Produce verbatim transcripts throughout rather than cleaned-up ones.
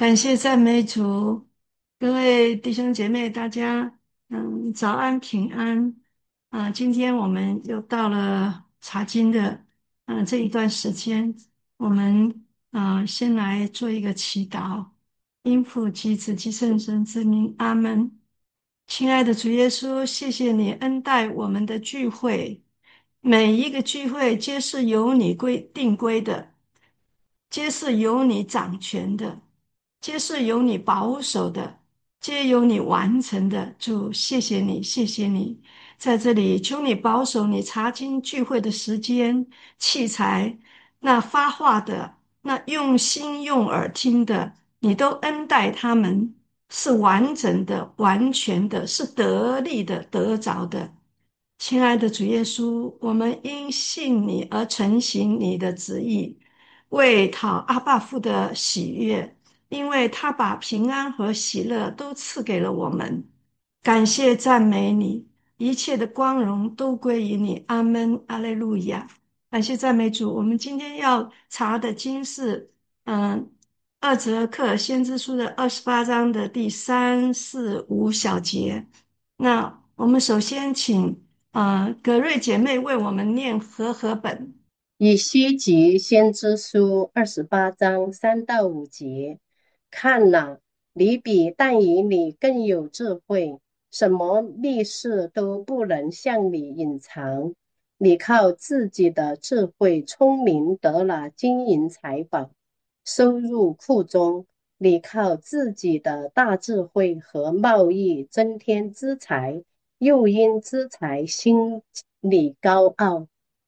感谢赞美主，各位弟兄姐妹，大家嗯早安平安啊！今天我们又到了查经的嗯这一段时间，我们啊先来做一个祈祷，因父及子及圣神之名，阿门。亲爱的主耶稣，谢谢你恩待我们的聚会，每一个聚会皆是由你规定规的。皆是由你掌权的，皆是由你保守的，皆由你完成的。主，谢谢你，谢谢你，在这里求你保守你查经聚会的时间、器材，那发话的，那用心用耳听的，你都恩待他们，是完整的、完全的，是得力的、得着的。亲爱的主耶稣，我们因信你而承行你的旨意，为讨阿爸父的喜悦，因为他把平安和喜乐都赐给了我们。感谢赞美你，一切的光荣都归于你。阿门，阿肋路亚。感谢赞美主。我们今天要查的经是，嗯，二则克先知书的二十八章的第三、四、五小节。那我们首先请。啊，葛瑞姐妹为我们念和合本。 以西结先知书二十八章三到五节，看哪，你比但以理更有智慧，什么密事都不能向你隐藏。你靠自己的智慧聪明得了金银财宝，收入库中；你靠自己的大智慧和贸易增添资财，又因资财心里高傲。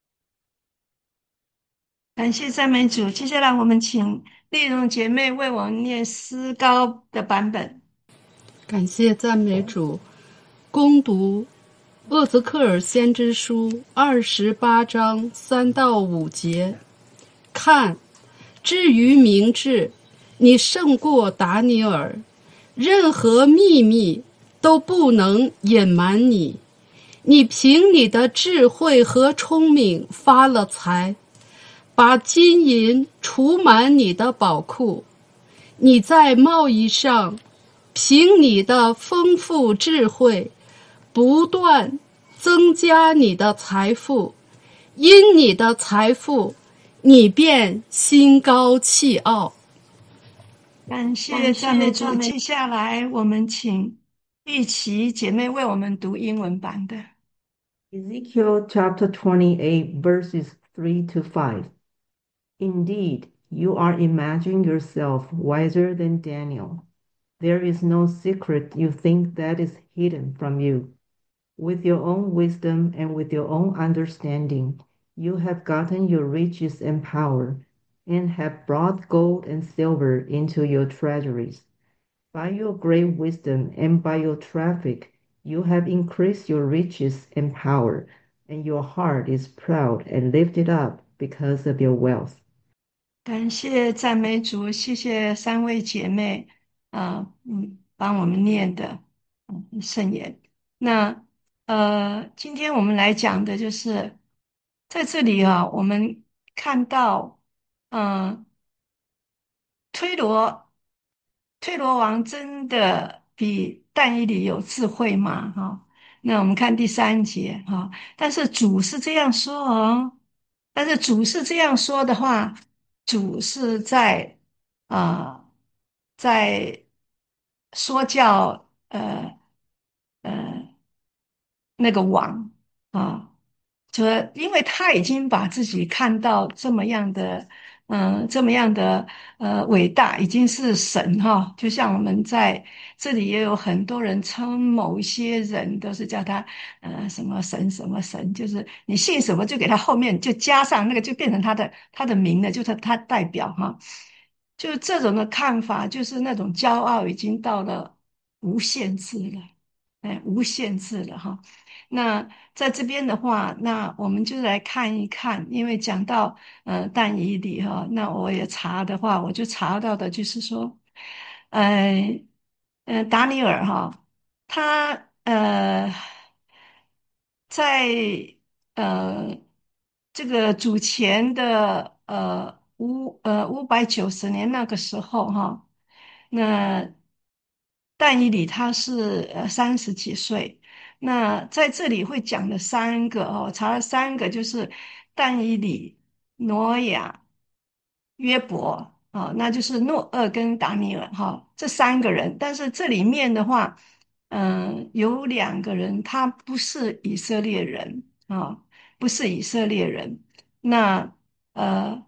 感谢赞美主。接下来我们请丽蓉姐妹为我们念诗高的版本。 感谢赞美主，攻读厄泽克尔先知书二十八章三到五节。看，至于明智，你胜过达尼尔，任何秘密都不能隐瞒你。你凭你的智慧和聪明发了财，把金银储满你的宝库。你在贸易上凭你的丰富智慧，不断增加你的财富，因你的财富，你便心高气傲。 感谢赞美主。接下来我们请玉琪姐妹为我们读英文版的。 Ezekiel chapter twenty-eight, verses three to five. Indeed, you are imagining yourself wiser than Daniel. There is no secret you think that is hidden from you. With your own wisdom and with your own understanding, you have gotten your riches and power, and have brought gold and silver into your treasuries. By your great wisdom and by your traffic, you have increased your riches and power, and your heart is proud and lifted up because of your wealth. 感谢赞美主，谢谢三位姐妹啊，嗯，帮我们念的嗯圣言。那呃，今天我们来讲的就是在这里啊，我们看到，嗯、推罗推罗王真的比但以理有智慧吗？哈、那我们看第三节哈、但是主是这样说哦，但是主是这样说的话，主是在啊、呃在说教呃呃那个王啊。就因为他已经把自己看到这么样的，嗯、这么样的呃伟大，已经是神哈、就像我们在这里也有很多人称某一些人都是叫他呃什么神什么神，就是你信什么就给他后面就加上那个，就变成他的他的名了，就是他代表哈、就是这种的看法，就是那种骄傲已经到了无限制了，哎，无限制了哈。那在这边的话，那我们就来看一看，因为讲到呃但以理哈，那我也查的话，我就查到的就是说，呃呃达尼尔哈，他呃在呃这个主前的呃五呃五百九十年那个时候哈。 那但以理他是呃三十几岁。那在这里会讲的三个哦，查了三个，就是但以理、挪亚、约伯啊，那就是诺厄跟达尼尔哈这三个人。但是这里面的话，嗯、有两个人他不是以色列人啊，不是以色列人。那呃。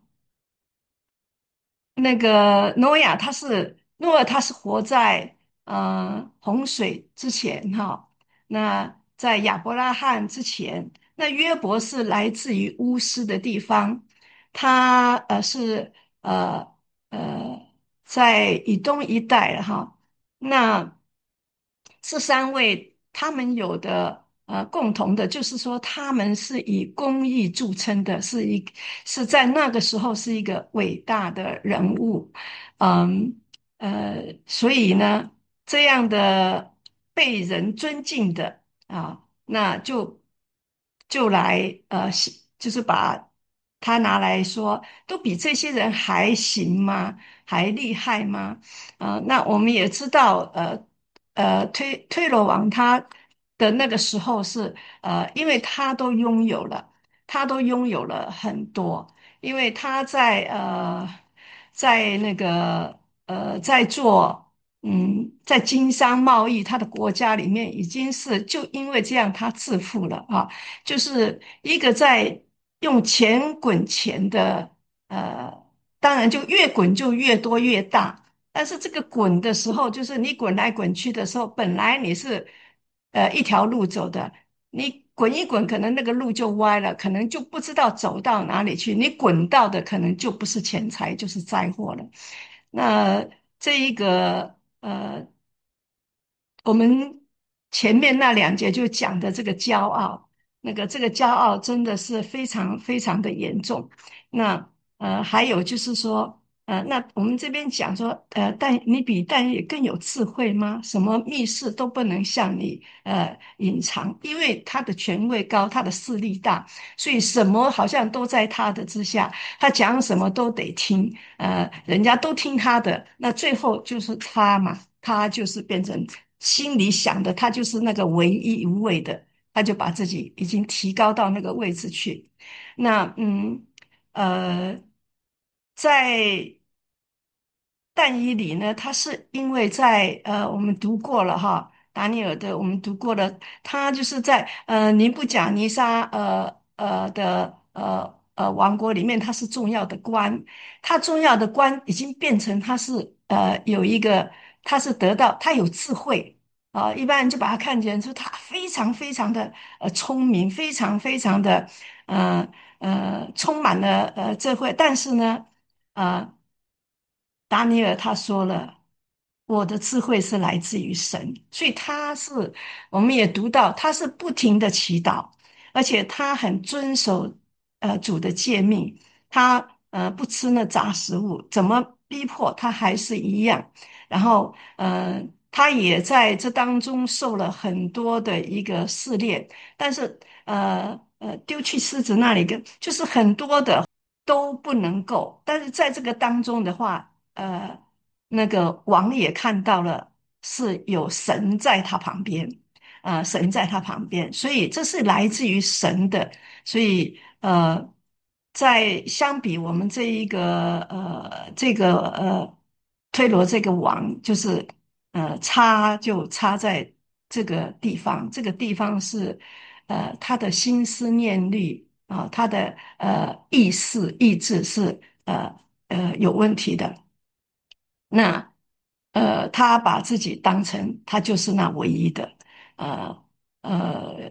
那个诺亚他是诺亚，他是活在呃洪水之前哈，那在亚伯拉罕之前，那约伯是来自于乌斯的地方，他呃是呃呃在以东一带了哈。那这三位他们有的呃共同的，就是说他们是以公义著称的，是一是在那个时候是一个伟大的人物。嗯呃，所以呢，这样的被人尊敬的啊，那就就来呃，就是把他拿来说，都比这些人还行吗？还厉害吗？呃，那我们也知道，呃呃，推推罗王他的那个时候是呃，因为他都拥有了，他都拥有了很多，因为他在呃在那个呃在做。嗯，在经商贸易，他的国家里面已经是就因为这样，他致富了啊。就是一个在用钱滚钱的，呃，当然就越滚就越多越大。但是这个滚的时候，就是你滚来滚去的时候，本来你是呃一条路走的，你滚一滚，可能那个路就歪了，可能就不知道走到哪里去。你滚到的可能就不是钱财，就是灾祸了。那这一个呃，我们前面那两节就讲的这个骄傲，那个这个骄傲真的是非常非常的严重。那呃，还有就是说，呃，那我们这边讲说，呃，但你比但也更有智慧吗？什么密事都不能向你呃隐藏，因为他的权位高，他的势力大，所以什么好像都在他的之下，他讲什么都得听，呃，人家都听他的，那最后就是他嘛，他就是变成心里想的，他就是那个唯一无位的，他就把自己已经提高到那个位置去。那嗯呃，在但以理呢，他是因为在呃，我们读过了哈，达尼尔的我们读过了，他就是在呃尼布甲尼撒呃呃的呃呃王国里面，他是重要的官，他重要的官已经变成他是呃有一个，他是得到他有智慧啊、一般人就把他看成说他非常非常的呃聪明，非常非常的呃呃充满了呃智慧，但是呢。呃达尼尔他说了，我的智慧是来自于神，所以他是，我们也读到，他是不停的祈祷，而且他很遵守呃主的诫命，他呃不吃那杂食物，怎么逼迫他还是一样，然后呃他也在这当中受了很多的一个试炼，但是呃呃丢去狮子那里跟就是很多的都不能够，但是在这个当中的话。呃，那个王也看到了是有神在他旁边，呃，神在他旁边，所以这是来自于神的，所以呃，在相比我们这一个呃这个呃推罗这个王，就是呃差就差在这个地方，这个地方是呃他的心思念虑啊，他的呃意识意志是呃呃有问题的。那呃，他把自己当成他就是那唯一的，呃呃，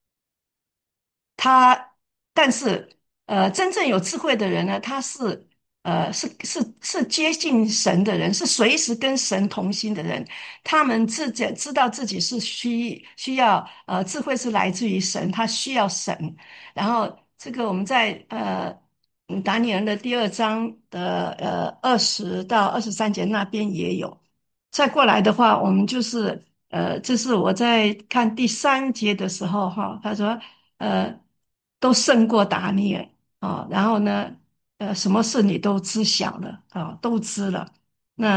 他，但是呃，真正有智慧的人呢，他是呃是是是接近神的人，是随时跟神同心的人。他们自己知道自己是需需要呃智慧是来自于神，他需要神。然后这个我们在呃嗯达尼尔的第二章的呃二十到二十三节那边也有。再过来的话，我们就是呃，这是我在看第三节的时候哈，他说。呃，都胜过达尼尔啊。然后呢，呃，什么事你都知晓了啊，都知了。那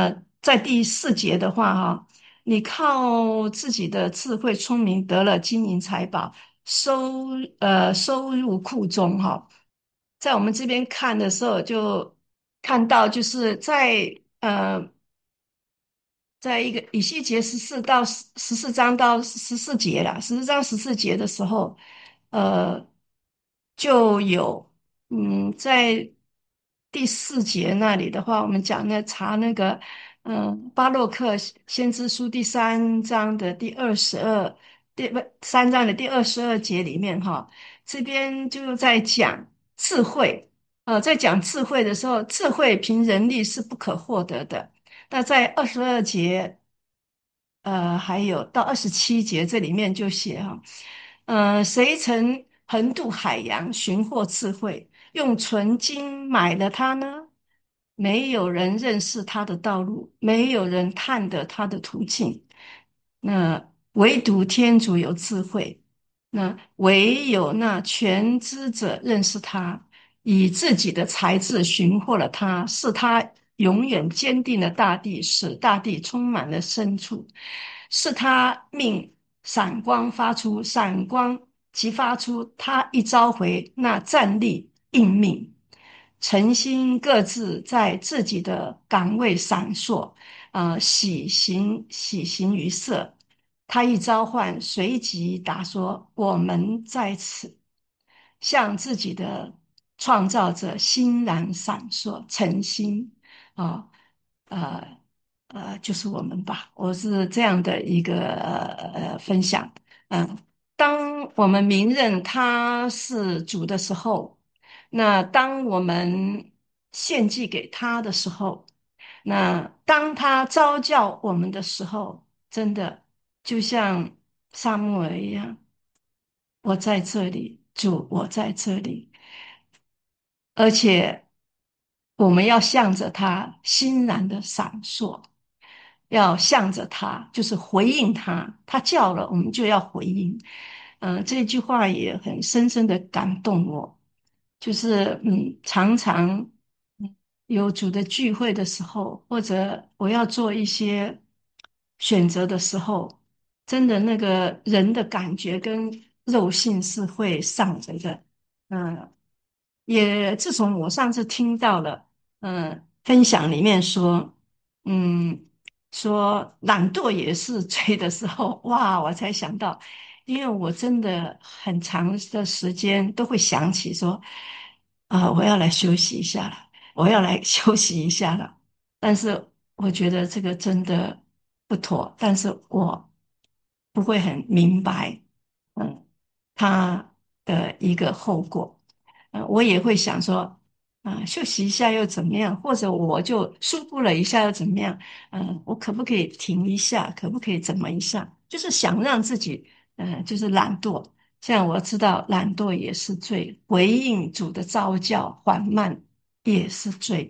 在第四节的话哈，你靠自己的智慧聪明得了金银财宝，收呃收入库中哈。在我们这边看的时候，就看到就是在呃，在一个以西结十四到十十四章到十四节啦，十四章十四节的时候，呃，就有嗯，在第四节那里的话，我们讲呢查那个嗯巴洛克先知书第三章的第二十二第不三章的第二十二节里面哈，这边就在讲智慧。呃，在讲智慧的时候，智慧凭人力是不可获得的。那在二十二节，呃，还有到二十七节这里面就写哈，呃，谁曾横渡海洋寻获智慧，用纯金买了它呢？没有人认识他的道路，没有人探得他的途径。那唯独天主有智慧，那唯有那全知者认识他。以自己的才智寻获了他，是他永远坚定的大地，使大地充满了深处，是他命闪光发出，闪光即发出，他一召回，那站立应命，诚心各自在自己的岗位闪烁，呃，喜形喜形于色。他一召唤，随即答说：“我们在此。”向自己的创造者欣然闪烁，诚心啊，呃呃，就是我们吧。我是这样的一个呃呃分享。嗯，当我们明认他是主的时候，那当我们献祭给他的时候，那当他召叫我们的时候，真的就像萨母尔一样。我在这里，主，我在这里，而且我们要向着他欣然的闪烁，要向着他，就是回应他，他叫了，我们就要回应。嗯、这句话也很深深的感动我，就是嗯，常常嗯有主的聚会的时候，或者我要做一些选择的时候。真的那个人的感觉跟肉性是会上来的。嗯，也自从我上次听到了，嗯，分享里面说，嗯，说懒惰也是罪的时候，哇，我才想到，因为我真的很长的时间都会想起说，啊、我要来休息一下了，我要来休息一下了。但是我觉得这个真的不妥，但是我不会很明白，嗯，它的一个后果。呃，我也会想说，啊、休息一下又怎么样？或者我就舒服了一下又怎么样？嗯、我可不可以停一下？可不可以怎么一下？就是想让自己，嗯、就是懒惰。像我知道懒惰也是罪，回应主的召叫缓慢也是罪。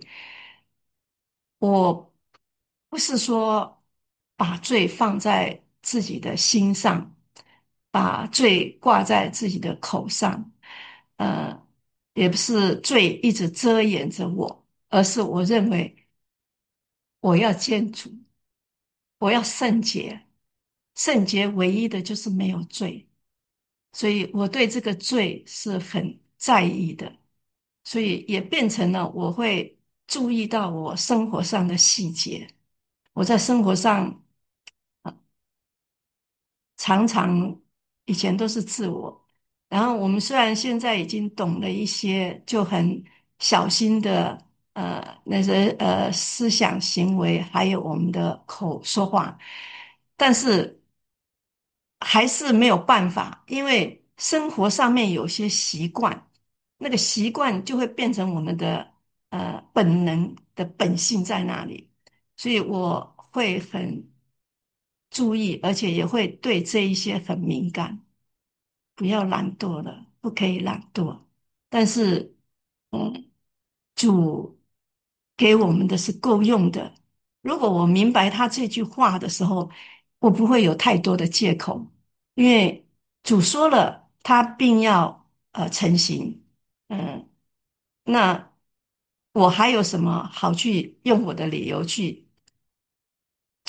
我不是说把罪放在自己的心上，把罪挂在自己的口上，呃，也不是罪一直遮掩着我，而是我认为我要见主，我要圣洁，圣洁唯一的就是没有罪，所以我对这个罪是很在意的，所以也变成了我会注意到我生活上的细节。我在生活上，呃常常以前都是自我，然后我们虽然现在已经懂了一些，就很小心的呃那些呃思想行为，还有我们的口说话，但是还是没有办法，因为生活上面有些习惯，那个习惯就会变成我们的呃本能的本性在那里。所以我会很注意，而且也会对这一些很敏感。不要懒惰了，不可以懒惰。但是，嗯，主给我们的是够用的。如果我明白他这句话的时候，我不会有太多的借口，因为主说了，他并要呃成行。嗯，那我还有什么好去用我的理由去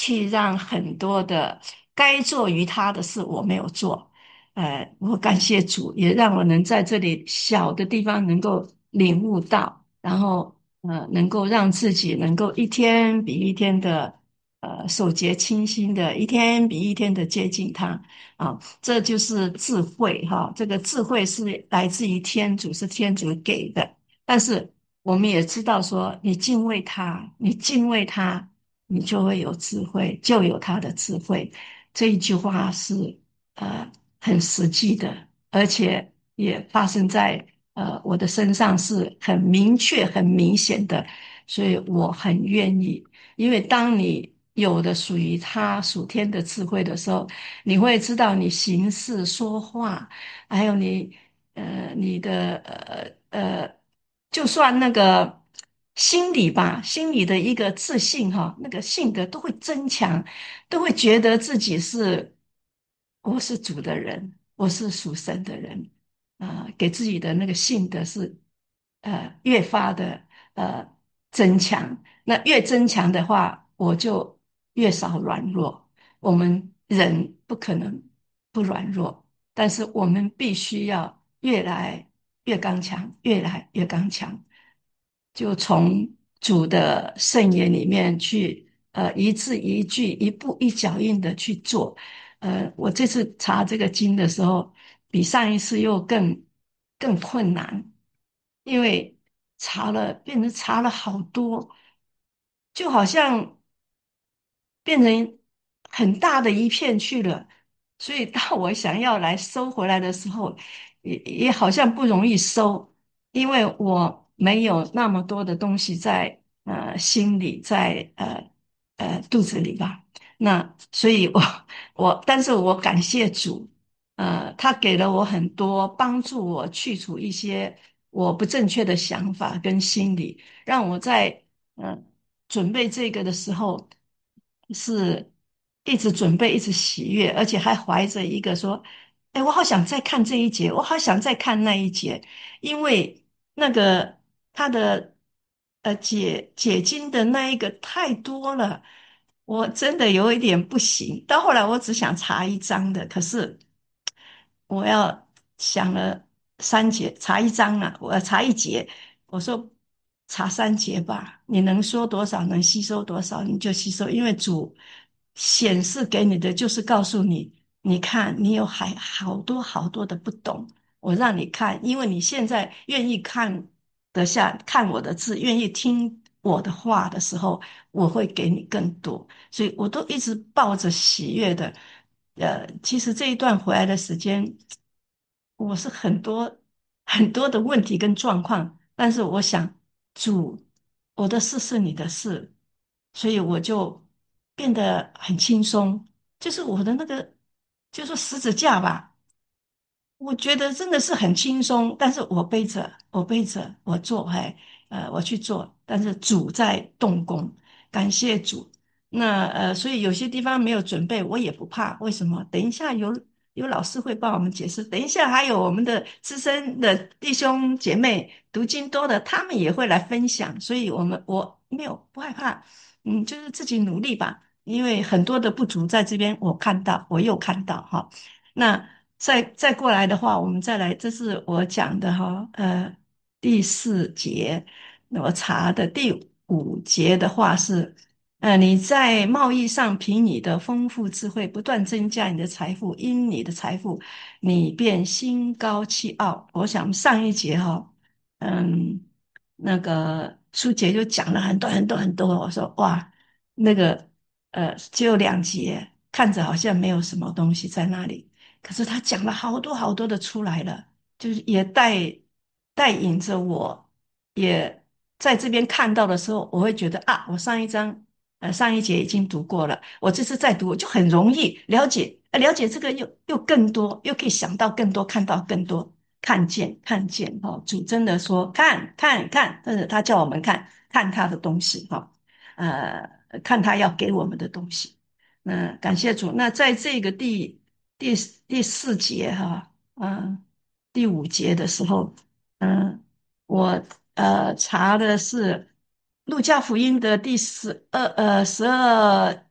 去让很多的该做于他的事我没有做。呃，我感谢主，也让我能在这里小的地方能够领悟到，然后呃，能够让自己能够一天比一天的呃守节清心的，一天比一天的接近他啊，这就是智慧哈。这个智慧是来自于天主，是天主给的。但是我们也知道说，你敬畏他，你敬畏他，你就会有智慧，就有他的智慧。这一句话是呃很实际的，而且也发生在呃我的身上，是很明确、很明显的，所以我很愿意。因为当你有的属于他属天的智慧的时候，你会知道你行事说话，还有你呃你的呃呃，就算那个心理吧，心理的一个自信哈，那个性格都会增强，都会觉得自己是我是主的人，我是属神的人，啊、给自己的那个性格是呃越发的呃增强。那越增强的话，我就越少软弱。我们人不可能不软弱，但是我们必须要越来越刚强，越来越刚强。就从主的圣言里面去，呃，一字一句、一步一脚印的去做。呃，我这次查这个经的时候，比上一次又更更困难，因为查了，变成查了好多，就好像变成很大的一片去了。所以当我想要来收回来的时候，也也好像不容易收，因为我没有那么多的东西在呃心里，在呃呃肚子里吧。那所以我我，但是我感谢主，呃，他给了我很多帮助，我去除一些我不正确的想法跟心理，让我在呃准备这个的时候是一直准备，一直喜悦，而且还怀着一个说，哎，我好想再看这一节，我好想再看那一节，因为那个他的呃解解经的那一个太多了，我真的有一点不行。到后来我只想查一章的，可是我要想了三节，查一章啊，我要查一节，我说查三节吧，你能说多少，能吸收多少，你就吸收，因为主显示给你的就是告诉你，你看你有还好多好多的不懂。我让你看，因为你现在愿意看得下，看我的字，愿意听我的话的时候，我会给你更多。所以我都一直抱着喜悦的。呃，其实这一段回来的时间，我是很多很多的问题跟状况，但是我想主，我的事是你的事，所以我就变得很轻松。就是我的那个，就说十字架吧。我觉得真的是很轻松，但是我背着，我背着，我做，还呃，我去做，但是主在动工，感谢主。那呃，所以有些地方没有准备，我也不怕。为什么？等一下有有老师会帮我们解释，等一下还有我们的资深的弟兄姐妹读经多的，他们也会来分享，所以我们我没有不害怕，嗯，就是自己努力吧，因为很多的不足在这边，我看到，我又看到哈。那再再过来的话，我们再来，这是我讲的哈，呃，第四节，我查的第五节的话是，呃，你在贸易上凭你的丰富智慧不断增加你的财富，因你的财富，你便心高气傲。我想上一节哈，嗯，那个书姐就讲了很多很多很多，我说哇，那个呃，只有两节，看着好像没有什么东西在那里。可是他讲了好多好多的出来了，就是也带带引着我，也在这边看到的时候，我会觉得啊，我上一章呃上一节已经读过了，我这次再读就很容易了解，呃了解这个又又更多，又可以想到更多，看到更多，看见看见哦，主真的说看看看，但是他叫我们看看他的东西哈，呃，看他要给我们的东西。那感谢主。那在这个第第第四节哈，嗯，第五节的时候，嗯，我呃查的是路加福音的第十二呃十二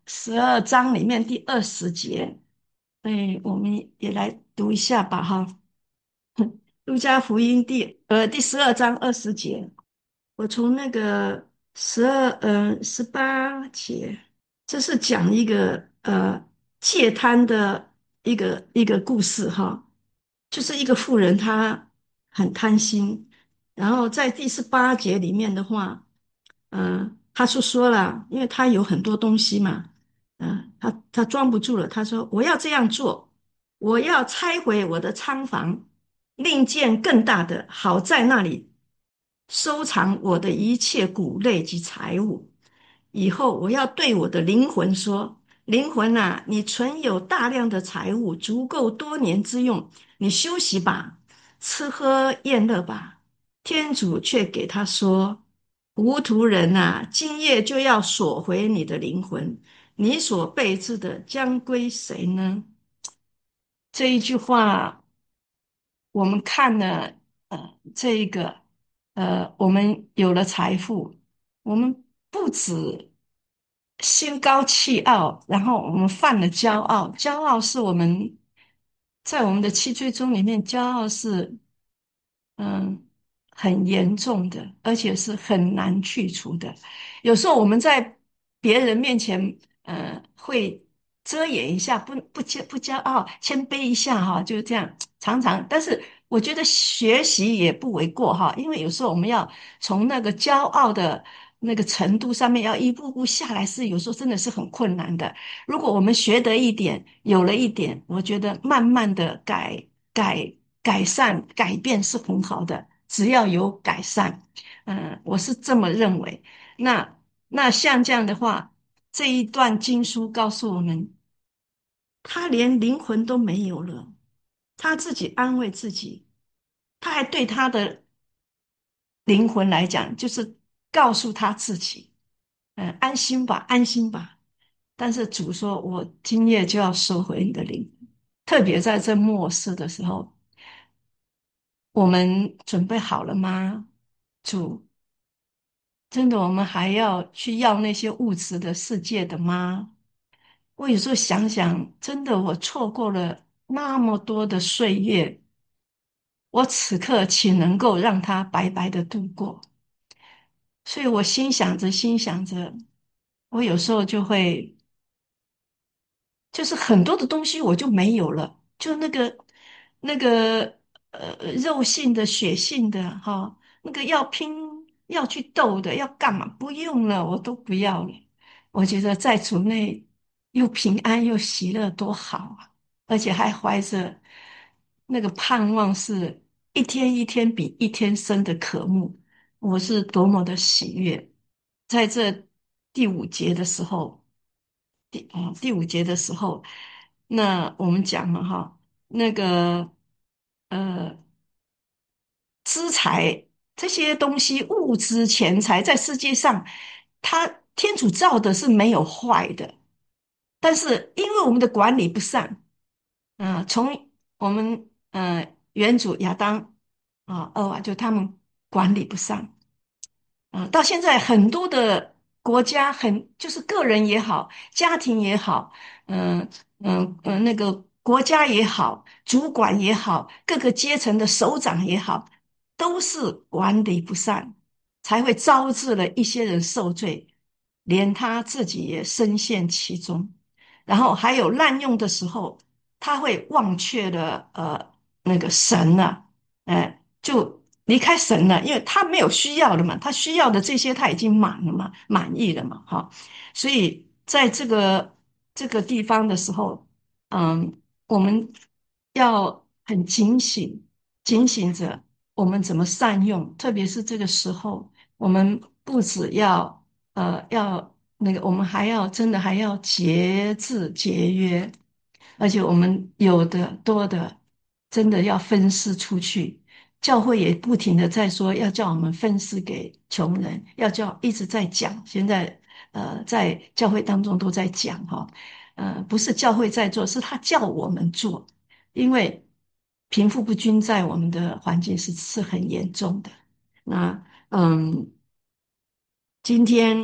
十二章里面第二十节，哎，我们也来读一下吧，哈。路加福音第呃第十二章二十节，我从那个十二呃十八节，这是讲一个呃戒贪的一个一个故事哈，就是一个妇人她很贪心，然后在第十八节里面的话。嗯，他是说了，因为他有很多东西嘛，嗯，他他装不住了，他说我要这样做，我要拆毁我的仓房，另建更大的，好在那里收藏我的一切谷类及财物。以后我要对我的灵魂说：灵魂啊，你存有大量的财物，足够多年之用，你休息吧，吃喝宴乐吧。天主却给他说。糊涂人呐、今夜就要索回你的灵魂，你所备置的将归谁呢？这一句话，我们看了，呃，这一个，呃，我们有了财富，我们不止心高气傲，然后我们犯了骄傲。骄傲是我们在我们的七罪宗里面，骄傲是嗯很严重的，而且是很难去除的。有时候我们在别人面前，呃，会遮掩一下，不不骄不骄傲，谦卑一下哈，就这样常常。但是我觉得学习也不为过哈，因为有时候我们要从那个骄傲的那个程度上面，要一步步下来，是有时候真的是很困难的。如果我们学得一点，有了一点，我觉得慢慢的改改改善改变是很好的，只要有改善，嗯，我是这么认为。那那像这样的话，这一段经书告诉我们，他连灵魂都没有了，他自己安慰自己，他还对他的灵魂来讲，就是告诉他自己，嗯，安心吧，安心吧。但是主说，我今夜就要收回你的灵魂，特别在这末世的时候，我们准备好了吗？主，真的，我们还要去要那些物质的世界的吗？我有时候想想，真的，我错过了那么多的岁月，我此刻岂能够让它白白的度过？所以我心想着，心想着，我有时候就会。就是很多的东西我就没有了，就那个那个呃肉性的、血性的哈，那个要拼要去斗的，要干嘛？不用了，我都不要了。我觉得在主内又平安又喜乐，多好啊！而且还怀着那个盼望，是一天一天比一天生的渴慕，我是多么的喜悦。在这第五节的时候。第啊第五节的时候，那我们讲了哈，那个呃资财这些东西，物质钱财在世界上，它天主造的是没有坏的，但是因为我们的管理不善，嗯、从我们呃原主亚当啊、二娃就他们管理不善。啊，到现在很多的国家很，就是个人也好，家庭也好，嗯嗯嗯，那个国家也好，主管也好，各个阶层的首长也好，都是管理不善，才会招致了一些人受罪，连他自己也深陷其中。然后还有滥用的时候，他会忘却了呃那个神啊，哎、就离开神了，因为他没有需要的嘛，他需要的这些他已经满了嘛，满意了嘛，哈，所以在这个这个地方的时候，嗯，我们要很警醒，警醒着我们怎么善用，特别是这个时候，我们不只要呃要那个，我们还要真的还要节制节约，而且我们有的多的，真的要分施出去。教会也不停的在说，要叫我们分施给穷人，要叫一直在讲。现在呃，在教会当中都在讲哈，呃，不是教会在做，是他叫我们做，因为贫富不均在我们的环境是是很严重的。那嗯，今天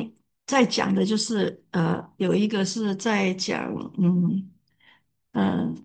在讲的就是呃，有一个是在讲嗯嗯。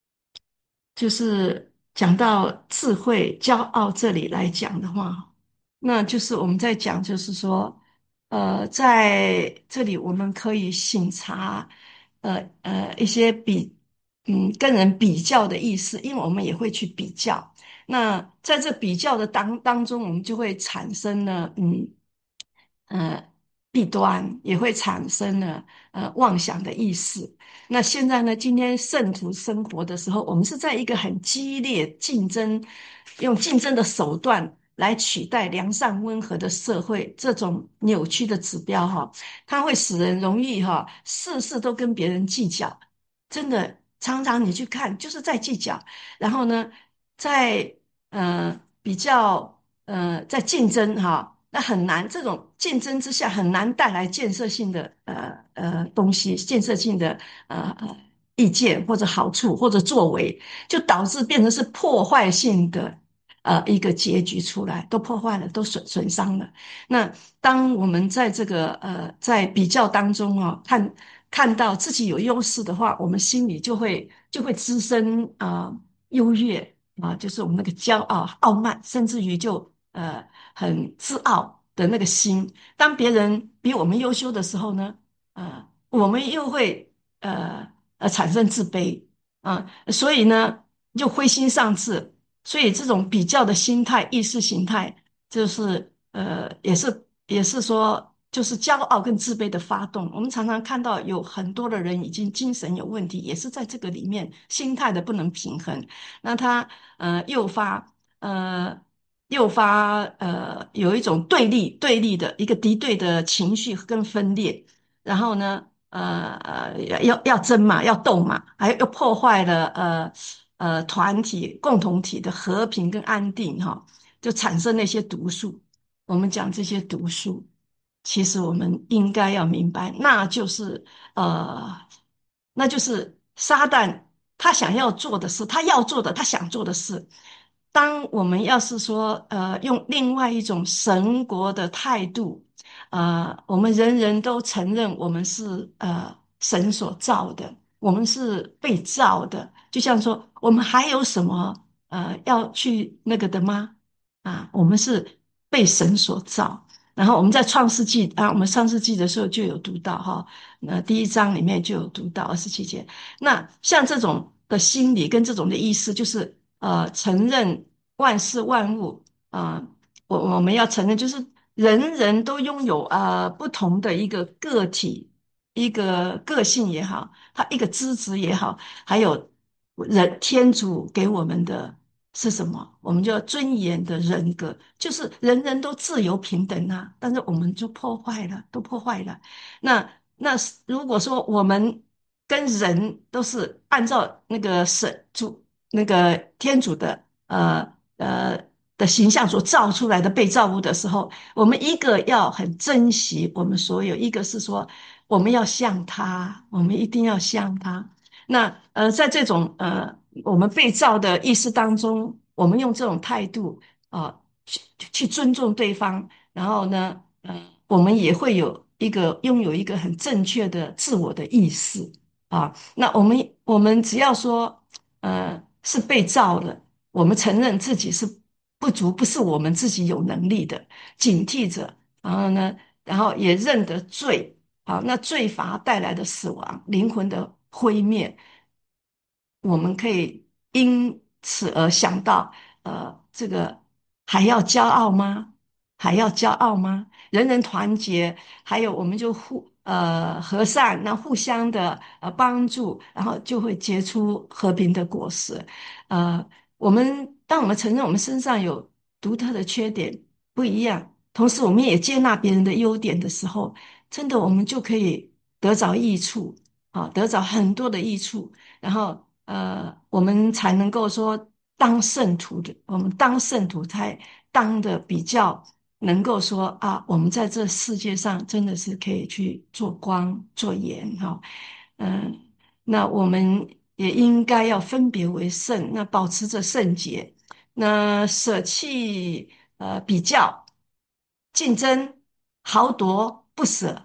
就是讲到智慧、骄傲这里来讲的话，那就是我们在讲，就是说，呃，在这里我们可以省察，呃呃一些比，嗯，跟人比较的意思，因为我们也会去比较。那在这比较的当当中，我们就会产生了，嗯。呃弊端，也会产生了呃妄想的意识。那现在呢，今天圣徒生活的时候，我们是在一个很激烈竞争，用竞争的手段来取代良善温和的社会，这种扭曲的指标哈，它会使人容易哈事事都跟别人计较，真的常常你去看就是在计较，然后呢，在呃比较呃在竞争哈。那很难，这种竞争之下很难带来建设性的呃呃东西，建设性的呃呃意见或者好处或者作为，就导致变成是破坏性的呃一个结局出来，都破坏了，都损损伤了。那当我们在这个呃在比较当中哦，看看到自己有优势的话，我们心里就会就会滋生啊、呃优越啊、就是我们那个骄傲、傲慢，甚至于就呃。很自傲的那个心。当别人比我们优秀的时候呢，呃，我们又会呃呃产生自卑啊、所以呢就灰心丧志。所以这种比较的心态、意识形态，就是呃也是也是说。就是骄傲跟自卑的发动，我们常常看到有很多的人已经精神有问题，也是在这个里面心态的不能平衡，那他呃诱发呃诱发呃有一种对立对立的一个敌对的情绪跟分裂，然后呢呃呃要要争嘛，要斗嘛，还又破坏了呃呃团体共同体的和平跟安定哈，就产生那些毒素。我们讲这些毒素，其实我们应该要明白，那就是呃那就是撒旦他想要做的事，他要做的，他想做的事。当我们要是说，呃，用另外一种神国的态度，呃，我们人人都承认我们是呃神所造的，我们是被造的，就像说，我们还有什么呃要去那个的吗？啊，我们是被神所造。然后我们在创世纪啊，我们上世纪的时候就有读到哈，那第一章里面就有读到二十七节。那像这种的心理跟这种的意思，就是呃，承认万事万物啊、呃我我们要承认，就是人人都拥有呃不同的一个个体，一个个性也好，他一个资质也好，还有人天主给我们的是什么？我们叫尊严的人格，就是人人都自由平等啊，但是我们就破坏了，都破坏了。那那如果说我们跟人都是按照那个神主那个天主的呃呃的形象所造出来的被造物的时候，我们一个要很珍惜我们所有，一个是说我们要像他，我们一定要像他。那呃，在这种呃我们被造的意识当中，我们用这种态度啊、呃去去尊重对方，然后呢，呃，我们也会有一个拥有一个很正确的自我的意识啊。那我们我们只要说，呃，是被造的，我们承认自己是不足，不是我们自己有能力的，警惕着，然后呢，然后也认得罪。好，那罪罚带来的死亡，灵魂的毁灭，我们可以因此而想到，呃，这个还要骄傲吗？还要骄傲吗？人人团结，还有我们就互呃和善，那互相的呃帮助，然后就会结出和平的果实。呃，我们当我们承认我们身上有独特的缺点不一样，同时我们也接纳别人的优点的时候，真的我们就可以得着益处啊，得着很多的益处。然后呃，我们才能够说当圣徒的，我们当圣徒才当的比较能够说啊，我们在这世界上真的是可以去做光做盐哈，嗯、那我们也应该要分别为圣，那保持着圣洁，那舍弃呃比较、竞争、豪夺、不舍。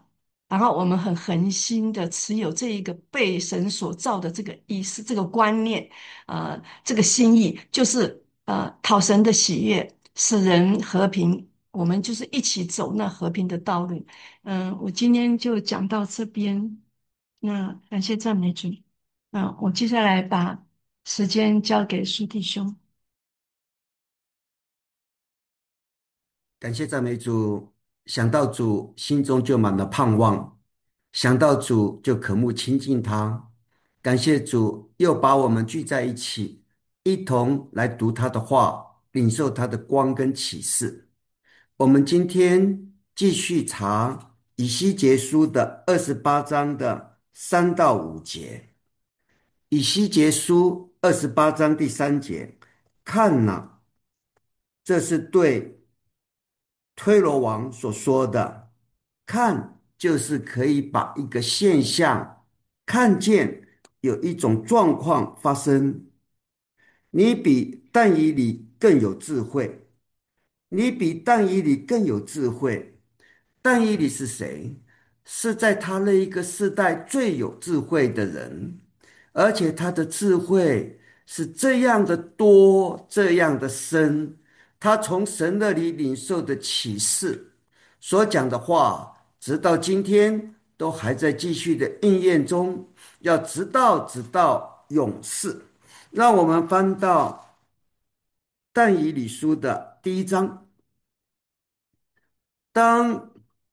然后我们很恒心的持有这一个被神所造的这个意识、这个观念，呃，这个心意，就是呃讨神的喜悦，使人和平。我们就是一起走那和平的道路。嗯，我今天就讲到这边，那感谢赞美主。嗯，我接下来把时间交给苏弟兄。 感谢赞美主，想到主，心中就满了盼望；想到主，就渴慕亲近他。感谢主，又把我们聚在一起，一同来读他的话，领受他的光跟启示。我们今天继续查以西结书的二十八章的三到五节。以西结书二十八章第三节，看哪，这是对推罗王所说的。看，就是可以把一个现象看见有一种状况发生。你比但以理更有智慧，你比但以理更有智慧。但以理是谁？是在他那一个世代最有智慧的人，而且他的智慧是这样的多，这样的深。他从神那里领受的启示，所讲的话，直到今天都还在继续的应验中，要直到直到永世。让我们翻到但以理书的第一章。当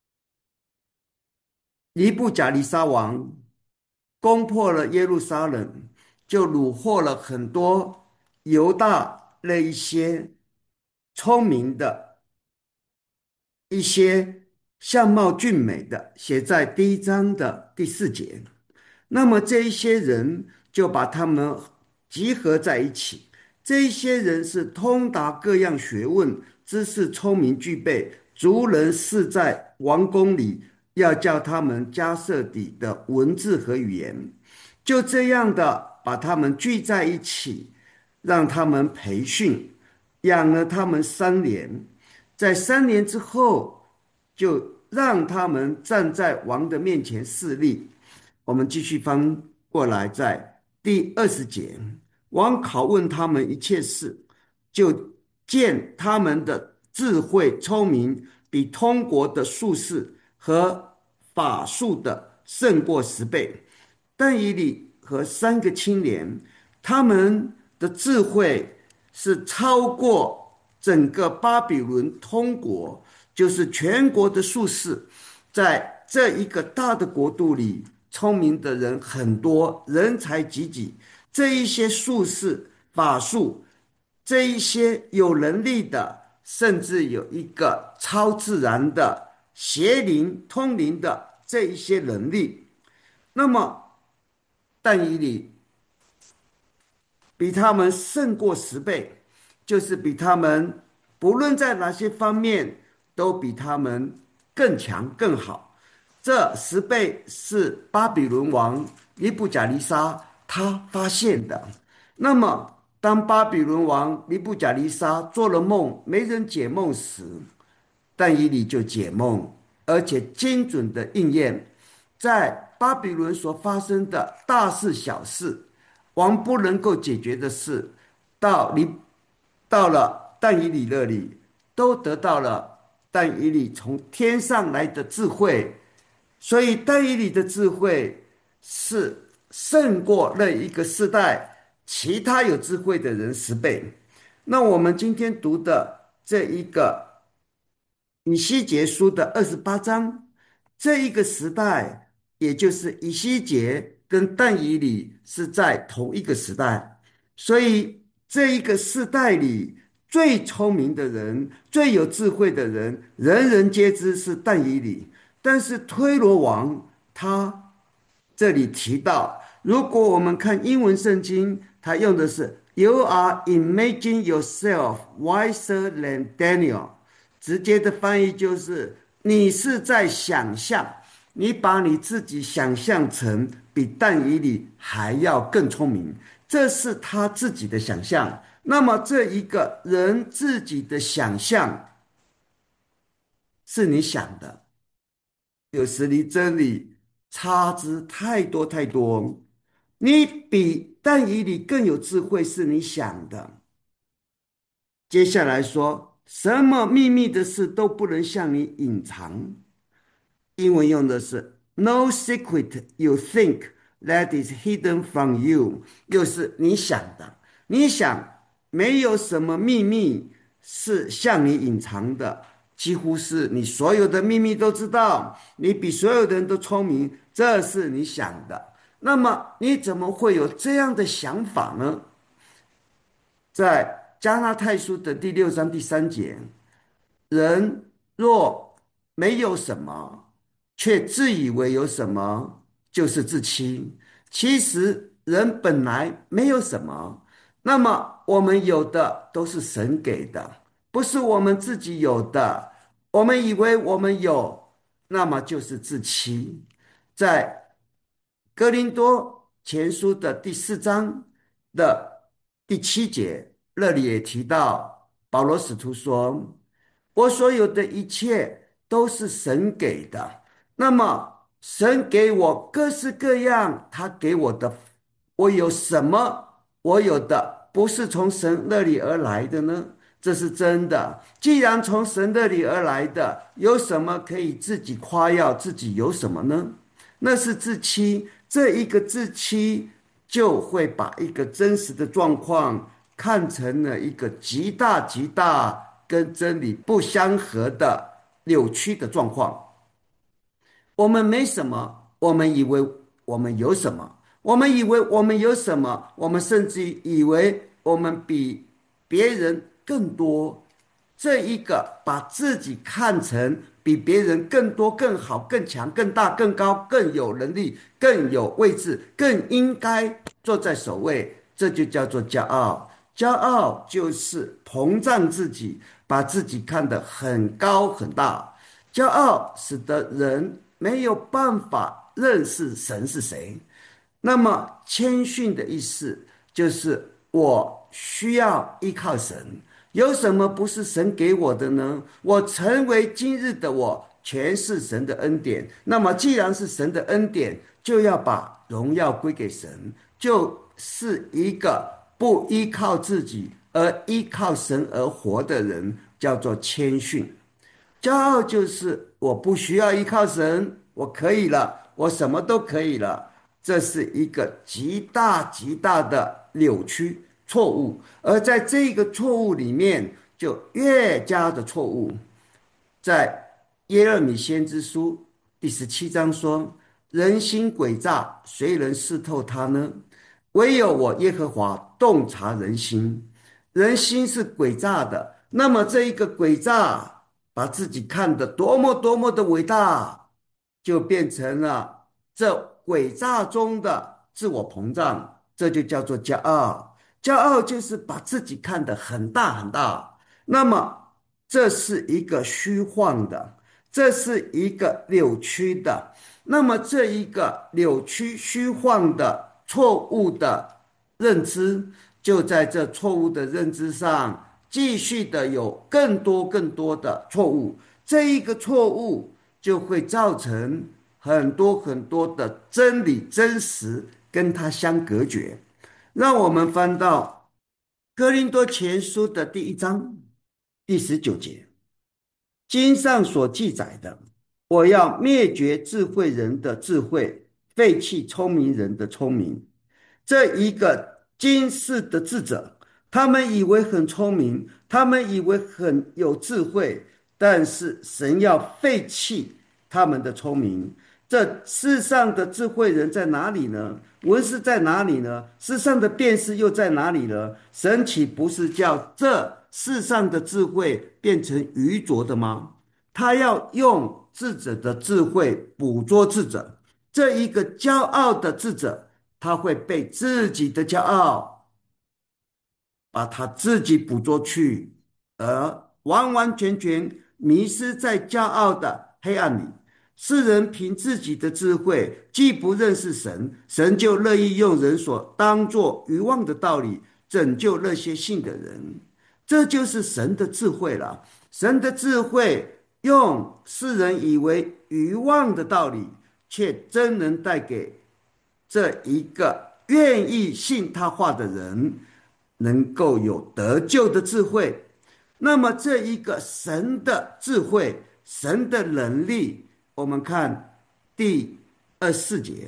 尼布甲尼撒王攻破了耶路撒冷，就掳获了很多犹大那一些聪明的、一些相貌俊美的，写在第一章的第四节。那么这一些人就把他们集合在一起，这一些人是通达各样学问，知识聪明具备，族人是在王宫里，要叫他们加设底的文字和语言。就这样的把他们聚在一起，让他们培训，养了他们三年。在三年之后，就让他们站在王的面前侍立。我们继续翻过来，在第二十节，王拷问他们一切事，就见他们的智慧聪明，比通国的术士和法术的胜过十倍。但以理和三个青年，他们的智慧是超过整个巴比伦通国，就是全国的术士。在这一个大的国度里，聪明的人很多，人才济济。这一些术士、法术，这一些有能力的，甚至有一个超自然的邪灵通灵的这一些能力。那么但以理比他们胜过十倍，就是比他们不论在哪些方面都比他们更强更好。这十倍是巴比伦王尼布甲尼撒他发现的。那么当巴比伦王尼布甲尼撒做了梦，没人解梦时，但以理就解梦，而且精准的应验。在巴比伦所发生的大事小事，王不能够解决的事，到你到了但以理那里，都得到了但以理从天上来的智慧。所以但以理的智慧是胜过那一个世代其他有智慧的人十倍。那我们今天读的这一个以西结书的二十八章，这一个时代，也就是以西结跟但以理是在同一个时代。所以这一个世代里最聪明的人，最有智慧的人，人人皆知是但以理。但是推罗王他这里提到，如果我们看英文圣经，他用的是 "You are imagining yourself wiser than Daniel"， 直接的翻译就是你是在想象，你把你自己想象成比但以理还要更聪明，这是他自己的想象。那么这一个人自己的想象是你想的， 有时离真理差之太多太多。你比但以理更有智慧，是你想的。接下来说，什么秘密的事都不能向你隐藏。英文用的是 "No secret you think that is hidden from you"，又是你想的。你想，没有什么秘密是向你隐藏的，几乎是你所有的秘密都知道。你比所有的人都聪明，这是你想的。那么你怎么会有这样的想法呢？在加拉太书的第六章第三节，人若没有什么，却自以为有什么，就是自欺。其实人本来没有什么，那么我们有的都是神给的，不是我们自己有的。我们以为我们有，那么就是自欺。在哥林多前书的第四章的第七节，那里也提到保罗使徒说：“我所有的一切都是神给的。”那么，神给我各式各样，他给我的，我有什么？我有的不是从神那里而来的呢？这是真的。既然从神那里而来的，有什么可以自己夸耀自己有什么呢？那是自欺。这一个自欺，就会把一个真实的状况看成了一个极大极大跟真理不相合的扭曲的状况。我们没什么，我们以为我们有什么，我们以为我们有什么，我们甚至以为我们比别人更多。这一个把自己看成比别人更多、更好、更强、更大、更高、更有能力、更有位置、更应该坐在首位，这就叫做骄傲。骄傲就是膨胀自己，把自己看得很高很大。骄傲使得人没有办法认识神是谁。那么谦逊的意思就是我需要依靠神。有什么不是神给我的呢？我成为今日的我，全是神的恩典。那么既然是神的恩典，就要把荣耀归给神，就是一个不依靠自己而依靠神而活的人，叫做谦逊。骄傲就是我不需要依靠神，我可以了，我什么都可以了。这是一个极大极大的扭曲错误，而在这个错误里面就越加的错误。在耶勒米先知书第十七章说：人心诡诈，谁能识透它呢？唯有我耶和华洞察人心。人心是诡诈的，那么这一个诡诈把自己看得多么多么的伟大，就变成了这诡诈中的自我膨胀，这就叫做骄傲。骄傲就是把自己看得很大很大，那么这是一个虚幻的，这是一个扭曲的。那么这一个扭曲虚幻的错误的认知，就在这错误的认知上继续的有更多更多的错误。这一个错误就会造成很多很多的真理真实跟它相隔绝。让我们翻到哥林多前书的第一章第十九节，经上所记载的，我要灭绝智慧人的智慧，废弃聪明人的聪明。这一个今世的智者，他们以为很聪明，他们以为很有智慧，但是神要废弃他们的聪明。这世上的智慧人在哪里呢？文士在哪里呢？世上的辨识又在哪里呢？神岂不是叫这世上的智慧变成愚拙的吗？他要用智者的智慧捕捉智者。这一个骄傲的智者，他会被自己的骄傲把他自己捕捉去，而完完全全迷失在骄傲的黑暗里。世人凭自己的智慧，既不认识神，神就乐意用人所当作愚妄的道理拯救那些信的人。这就是神的智慧了。神的智慧用世人以为愚妄的道理，却真能带给这一个愿意信他话的人，能够有得救的智慧。那么这一个神的智慧，神的能力，我们看第二十四节，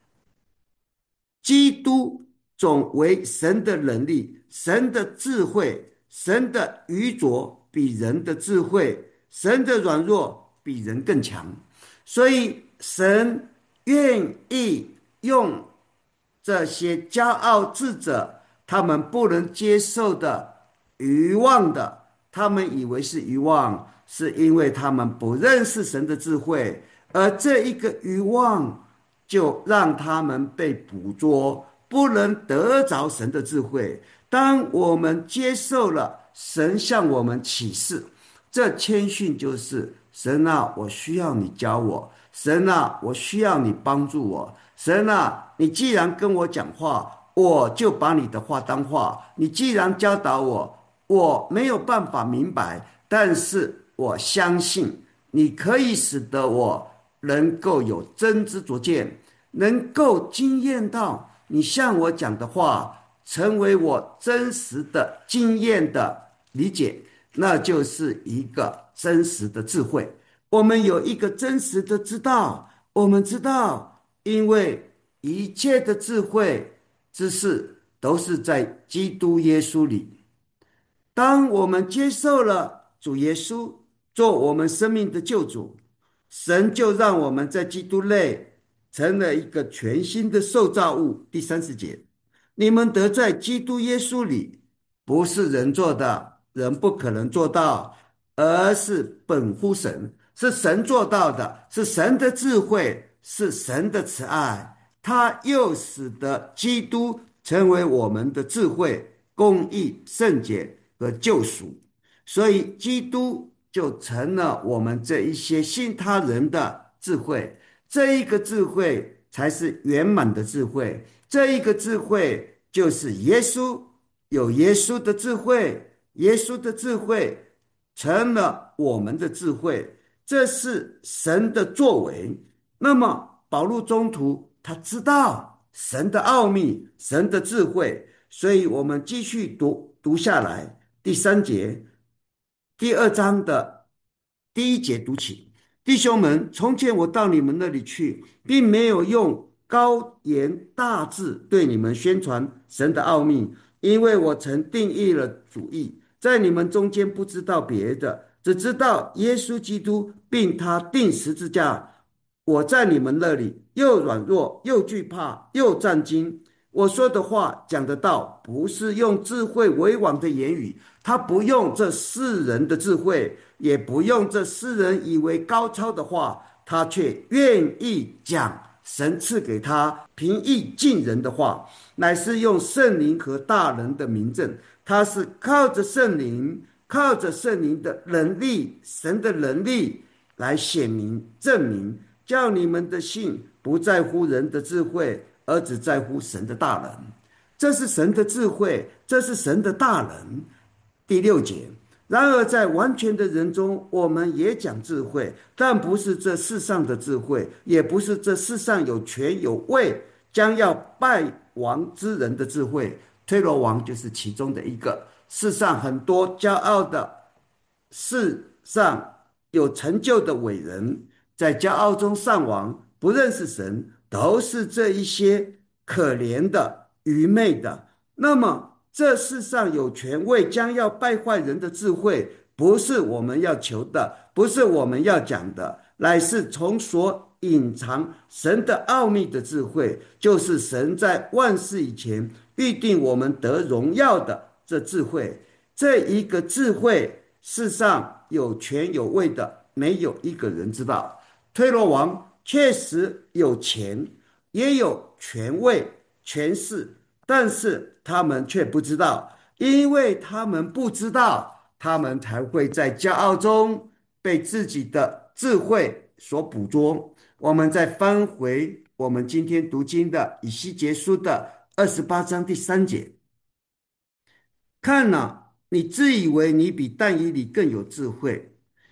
基督总为神的能力，神的智慧，神的愚拙比人的智慧，神的软弱比人更强。所以神愿意用这些骄傲智者他们不能接受的愚妄的，他们以为是愚妄，是因为他们不认识神的智慧，而这一个愚妄就让他们被捕捉，不能得着神的智慧。当我们接受了神向我们启示，这谦逊就是神啊，我需要你教我，神啊，我需要你帮助我，神啊，你既然跟我讲话，我就把你的话当话，你既然教导我，我没有办法明白，但是我相信你可以使得我能够有真知灼见，能够经验到你向我讲的话，成为我真实的经验的理解，那就是一个真实的智慧。我们有一个真实的知道，我们知道，因为一切的智慧知识都是在基督耶稣里。当我们接受了主耶稣做我们生命的救主，神就让我们在基督内成了一个全新的受造物。第三十节，你们得在基督耶稣里，不是人做的，人不可能做到，而是本乎神，是神做到的，是神的智慧，是神的慈爱。他又使得基督成为我们的智慧、公义、圣洁和救赎。所以基督就成了我们这一些信他人的智慧，这一个智慧才是圆满的智慧，这一个智慧就是耶稣，有耶稣的智慧，耶稣的智慧成了我们的智慧，这是神的作为。那么保禄中途他知道神的奥秘，神的智慧，所以我们继续读读下来，第三节，第二章的第一节读起。弟兄们，从前我到你们那里去，并没有用高言大志对你们宣传神的奥秘，因为我曾定义了主意，在你们中间不知道别的，只知道耶稣基督，并他钉十字架。我在你们那里又软弱又惧怕又战惊。我说的话讲的道，不是用智慧为王的言语，他不用这世人的智慧，也不用这世人以为高超的话，他却愿意讲神赐给他平易近人的话，乃是用圣灵和大能的明证。他是靠着圣灵，靠着圣灵的能力，神的能力来显明证明，叫你们的信不在乎人的智慧，而只在乎神的大能。这是神的智慧，这是神的大能。第六节，然而在完全的人中，我们也讲智慧，但不是这世上的智慧，也不是这世上有权有位将要败亡之人的智慧。推罗王就是其中的一个。世上很多骄傲的，世上有成就的伟人，在骄傲中丧亡，不认识神，都是这一些可怜的、愚昧的。那么这世上有权位将要败坏人的智慧，不是我们要求的，不是我们要讲的，乃是从所隐藏神的奥秘的智慧，就是神在万事以前预定我们得荣耀的这智慧。这一个智慧，世上有权有位的没有一个人知道。推罗王确实有钱，也有权位、权势，但是他们却不知道，因为他们不知道，他们才会在骄傲中被自己的智慧所捕捉。我们再翻回我们今天读经的以西结书的二十八章第三节，看哪，你自以为你比但以理更有智慧，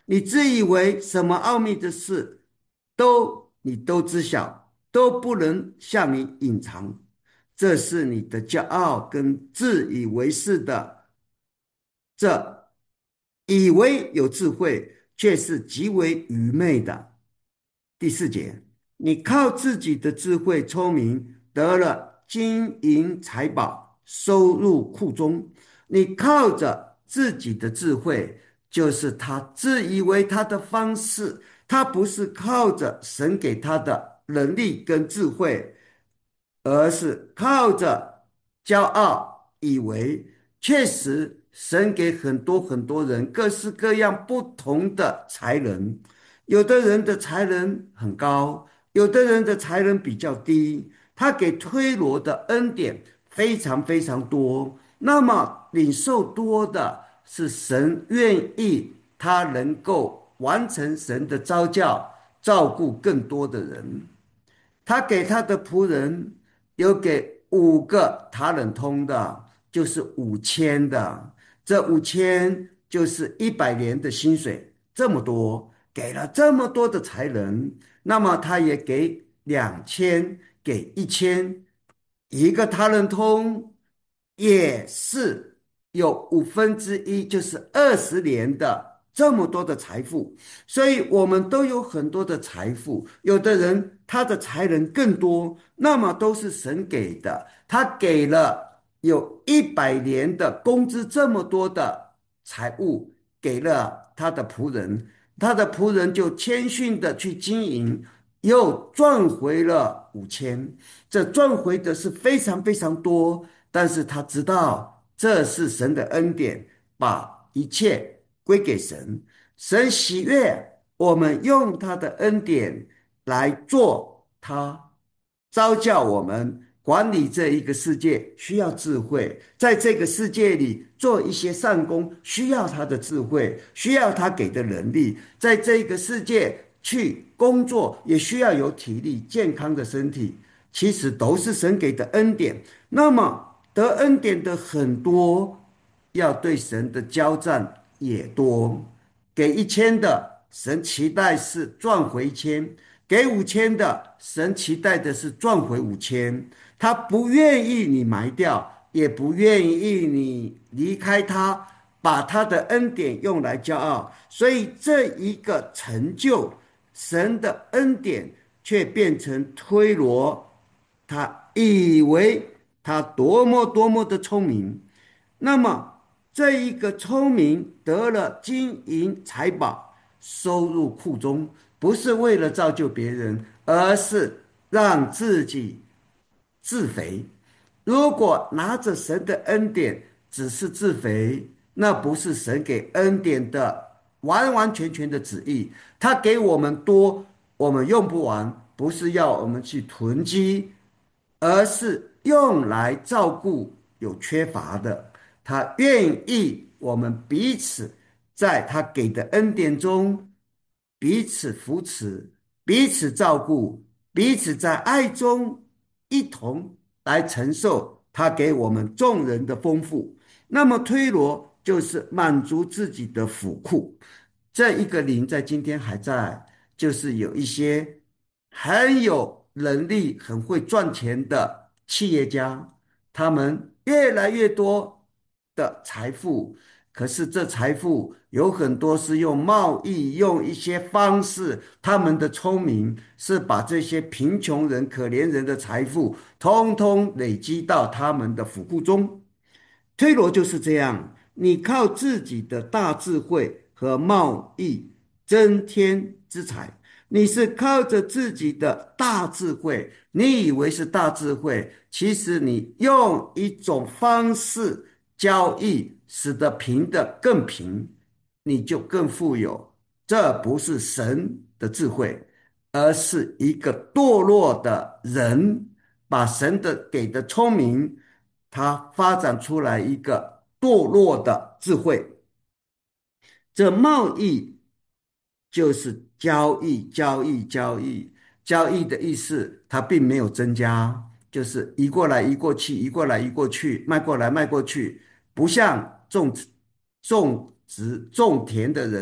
你自以为什么奥秘的事，都你都知晓，都不能向你隐藏。这是你的骄傲跟自以为是的，这以为有智慧，却是极为愚昧的。第四节，你靠自己的智慧聪明得了金银财宝，收入库中。你靠着自己的智慧，就是他自以为他的方式，他不是靠着神给他的能力跟智慧，而是靠着骄傲，以为确实神给很多很多人各式各样不同的才能，有的人的才能很高，有的人的才能比较低。他给推罗的恩典非常非常多，那么领受多的是神愿意他能够完成神的召叫，照顾更多的人。他给他的仆人有给五个塔冷通的，就是五千的，这五千就是一百年的薪水，这么多，给了这么多的才能，那么他也给两千，给一千，一个塔冷通也是有五分之一，就是二十年的这么多的财富。所以我们都有很多的财富，有的人他的才能更多，那么都是神给的。他给了有一百年的工资这么多的财物，给了他的仆人，他的仆人就谦逊的去经营，又赚回了五千。这赚回的是非常非常多，但是他知道这是神的恩典，把一切归给神。神喜悦我们用他的恩典来做他召叫我们管理这一个世界，需要智慧。在这个世界里做一些善功，需要他的智慧，需要他给的能力。在这个世界去工作，也需要有体力、健康的身体。其实都是神给的恩典。那么得恩典的很多，要对神的交战也多。给一千的，神期待是赚回一千；给五千的，神期待的是赚回五千。他不愿意你埋掉，也不愿意你离开他，把他的恩典用来骄傲。所以这一个成就，神的恩典却变成推罗，他以为他多么多么的聪明。那么这一个聪明得了金银财宝，收入库中，不是为了造就别人，而是让自己自肥。如果拿着神的恩典只是自肥，那不是神给恩典的完完全全的旨意。他给我们多，我们用不完，不是要我们去囤积，而是用来照顾有缺乏的。他愿意我们彼此在他给的恩典中彼此扶持、彼此照顾、彼此在爱中一同来承受他给我们众人的丰富。那么推罗就是满足自己的府库。这一个灵在今天还在，就是有一些很有能力、很会赚钱的企业家，他们越来越多的财富，可是这财富有很多是用贸易，用一些方式，他们的聪明是把这些贫穷人、可怜人的财富，通通累积到他们的府库中。推罗就是这样，你靠自己的大智慧和贸易增添之财，你是靠着自己的大智慧，你以为是大智慧，其实你用一种方式交易，使得贫的更贫，你就更富有。这不是神的智慧，而是一个堕落的人把神的给的聪明，他发展出来一个堕落的智慧。这贸易就是交易，交易，交易，交易的意思，它并没有增加，就是移过来移过去，移过来移过去，卖过来卖过去，不像种种植种田的人，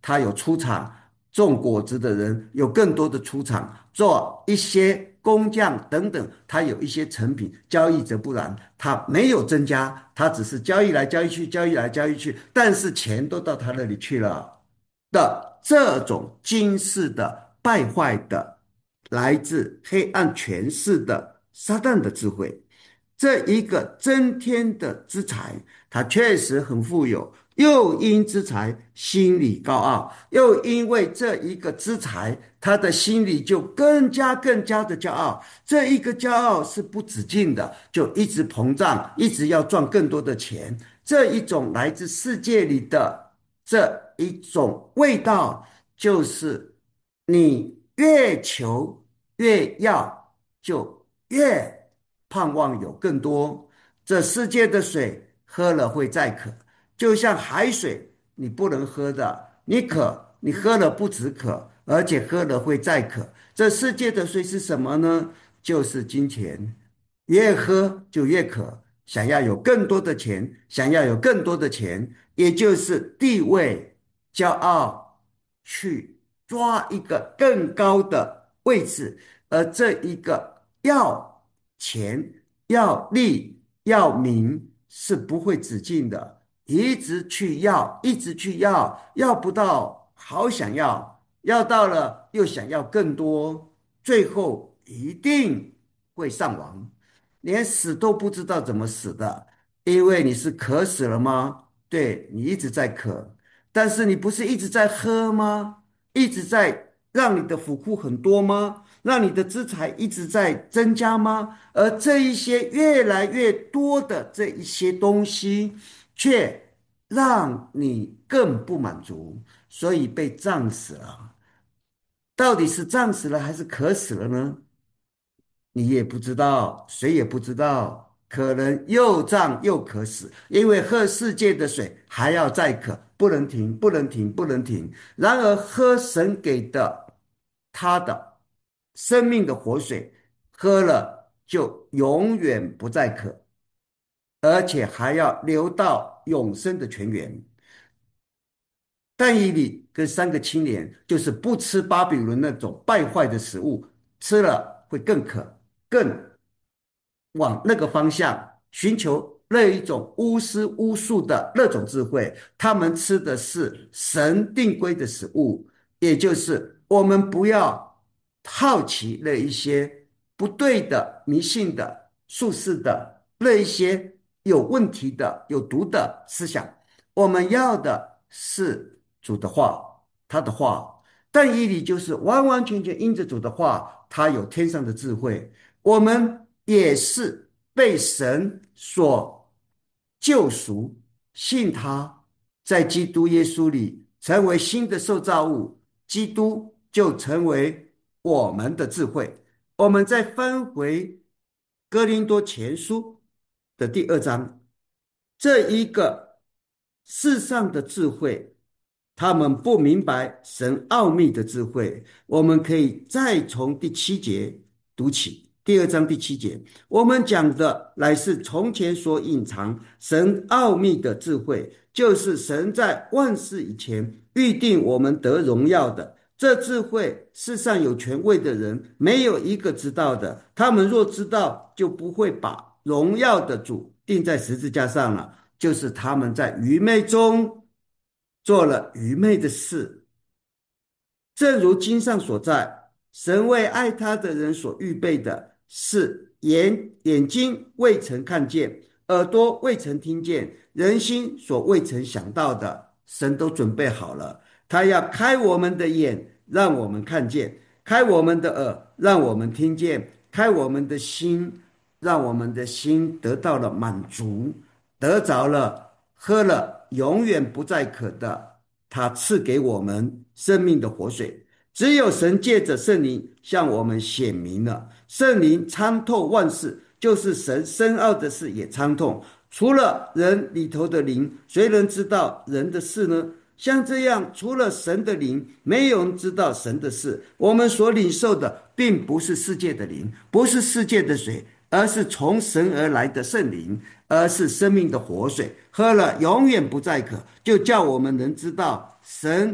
他有出场，种果子的人有更多的出场，做一些工匠等等，他有一些成品。交易则不然，他没有增加，他只是交易来交易去，交易来交易去，但是钱都到他那里去了的这种今世的败坏的，来自黑暗权势的撒旦的智慧。这一个增添的资财，他确实很富有，又因资财心里高傲，又因为这一个资财，他的心里就更加更加的骄傲。这一个骄傲是不止境的，就一直膨胀，一直要赚更多的钱。这一种来自世界里的这一种味道，就是你越求越要，就越盼望有更多。这世界的水喝了会再渴，就像海水，你不能喝的，你渴，你喝了不止渴，而且喝了会再渴。这世界的水是什么呢？就是金钱，越喝就越渴，想要有更多的钱，想要有更多的钱，也就是地位、骄傲，去抓一个更高的位置，而这一个要钱、要利、要名是不会止境的，一直去要，一直去要，要不到好想要，要到了又想要更多，最后一定会上网，连死都不知道怎么死的。因为你是渴死了吗？对，你一直在渴，但是你不是一直在喝吗？一直在让你的府库很多吗？让你的资财一直在增加吗？而这一些越来越多的这一些东西，却让你更不满足，所以被胀死了。到底是胀死了还是渴死了呢？你也不知道，谁也不知道，可能又胀又渴死，因为喝世界的水还要再渴，不能停，不能停，不能停。然而喝神给的他的生命的活水，喝了就永远不再渴，而且还要流到永生的泉源。但以理跟三个青年就是不吃巴比伦那种败坏的食物，吃了会更渴，更往那个方向寻求那一种巫师巫术的那种智慧。他们吃的是神定规的食物，也就是我们不要好奇那一些不对的、迷信的、术士的那一些有问题的、有毒的思想。我们要的是主的话，他的话。但以理就是完完全全因着主的话，他有天上的智慧。我们也是被神所救赎，信他，在基督耶稣里成为新的受造物，基督就成为我们的智慧。我们再翻回哥林多前书的第二章，这一个世上的智慧，他们不明白神奥秘的智慧。我们可以再从第七节读起，第二章第七节，我们讲的乃是从前所隐藏神奥秘的智慧，就是神在万事以前预定我们得荣耀的。这智慧世上有权位的人没有一个知道的，他们若知道，就不会把荣耀的主钉在十字架上了。就是他们在愚昧中做了愚昧的事，正如经上所在，神为爱他的人所预备的是眼眼睛未曾看见，耳朵未曾听见，人心所未曾想到的，神都准备好了。他要开我们的眼，让我们看见；开我们的耳，让我们听见；开我们的心，让我们的心得到了满足，得着了，喝了永远不再渴的，他赐给我们生命的活水。只有神借着圣灵向我们显明了，圣灵参透万事，就是神深奥的事也参透。除了人里头的灵，谁能知道人的事呢？像这样，除了神的灵，没有人知道神的事。我们所领受的并不是世界的灵，不是世界的水，而是从神而来的圣灵，而是生命的活水，喝了永远不再渴，就叫我们能知道神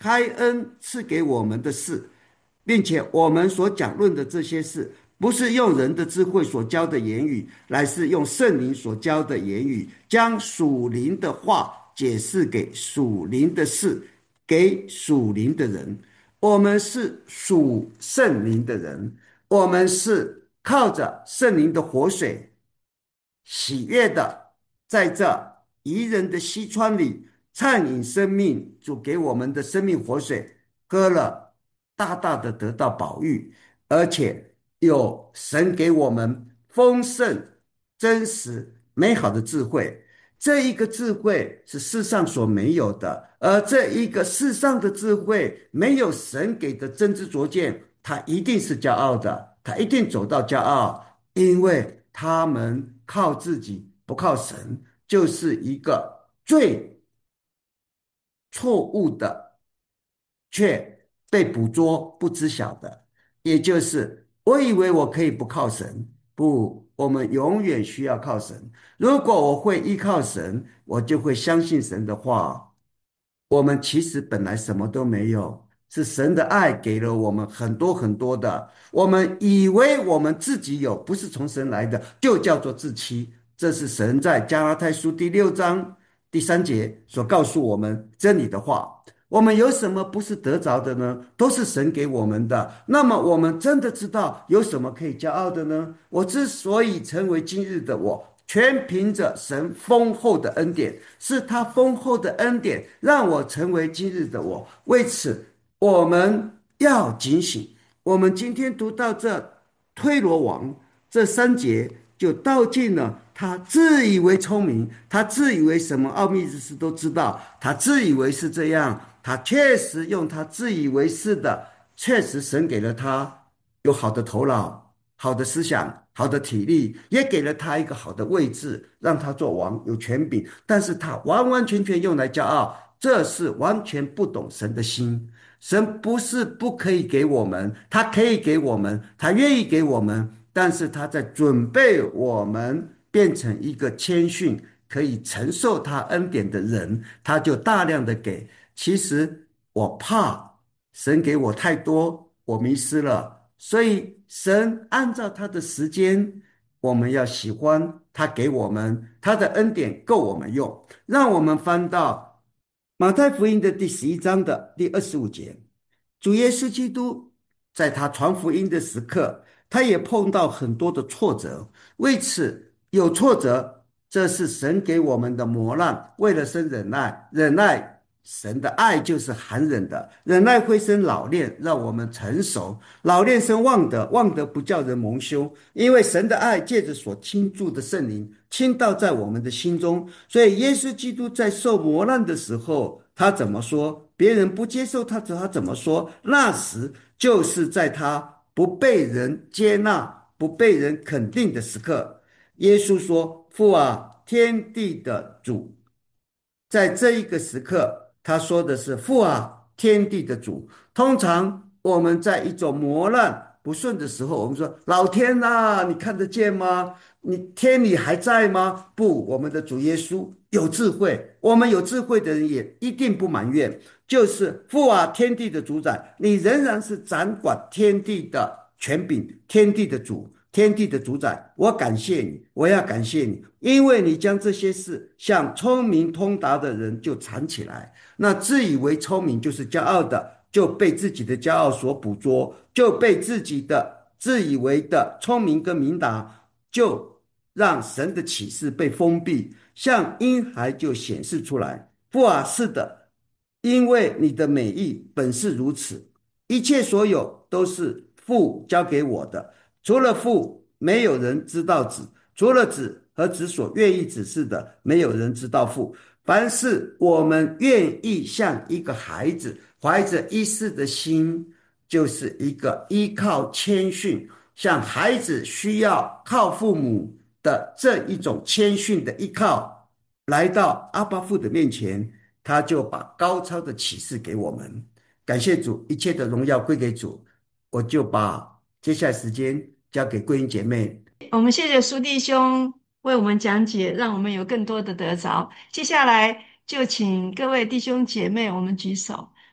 开恩赐给我们的事，并且我们所讲论的这些事，不是用人的智慧所教的言语，乃是用圣灵所教的言语，将属灵的话解释给属灵的事，给属灵的人。我们是属圣灵的人，我们是靠着圣灵的活水，喜悦的在这宜人的溪川里畅饮生命，主给我们的生命活水喝了，大大的得到保育，而且有神给我们丰盛、真实、美好的智慧。这一个智慧是世上所没有的，而这一个世上的智慧没有神给的真知灼见，他一定是骄傲的，他一定走到骄傲，因为他们靠自己不靠神，就是一个最错误的，却被捕捉不知晓的，也就是我以为我可以不靠神，不，我们永远需要靠神。如果我会依靠神，我就会相信神的话。我们其实本来什么都没有，是神的爱给了我们很多很多的。我们以为我们自己有，不是从神来的，就叫做自欺。这是神在加拉太书第六章第三节所告诉我们真理的话。我们有什么不是得着的呢？都是神给我们的。那么我们真的知道有什么可以骄傲的呢？我之所以成为今日的我，全凭着神丰厚的恩典，是他丰厚的恩典让我成为今日的我。为此，我们要警醒。我们今天读到这推罗王这三节，就道尽了他自以为聪明，他自以为什么奥秘之事都知道，他自以为是这样，他确实用他自以为是的，确实神给了他有好的头脑、好的思想、好的体力，也给了他一个好的位置，让他做王，有权柄，但是他完完全全用来骄傲，这是完全不懂神的心。神不是不可以给我们，他可以给我们，他愿意给我们，但是他在准备我们变成一个谦逊可以承受他恩典的人，他就大量的给。其实我怕神给我太多，我迷失了，所以神按照他的时间，我们要喜欢他给我们他的恩典够我们用。让我们翻到马太福音的第十一章的第二十五节，主耶稣基督在他传福音的时刻，他也碰到很多的挫折，为此有挫折，这是神给我们的磨难，为了生忍耐，忍耐神的爱就是含忍的，忍耐会生老练，让我们成熟，老练生望德，望德不叫人蒙羞，因为神的爱借着所倾注的圣灵倾倒在我们的心中。所以耶稣基督在受磨难的时候，他怎么说？别人不接受他，他怎么说？那时就是在他不被人接纳、不被人肯定的时刻。耶稣说：父啊，天地的主。在这一个时刻，他说的是父啊，天地的主。通常我们在一种磨难不顺的时候，我们说老天啊，你看得见吗？你天理还在吗？不，我们的主耶稣有智慧，我们有智慧的人也一定不埋怨。就是父啊，天地的主宰，你仍然是掌管天地的权柄，天地的主。天地的主宰，我感谢你，我要感谢你，因为你将这些事向聪明通达的人就藏起来。那自以为聪明就是骄傲的，就被自己的骄傲所捕捉，就被自己的自以为的聪明跟明达，就让神的启示被封闭，像婴孩就显示出来。父啊，是的，因为你的美意本是如此，一切所有都是父交给我的。除了父，没有人知道子；除了子和子所愿意指示的，没有人知道父。凡是我们愿意像一个孩子，怀着一丝的心，就是一个依靠谦逊，像孩子需要靠父母的这一种谦逊的依靠，来到阿爸父的面前，他就把高超的启示给我们。感谢主，一切的荣耀归给主。我就把接下来时间交给桂英姐妹。 我们谢谢苏弟兄为我们讲解，让我们有更多的得着。接下来就请各位弟兄姐妹，我们举手，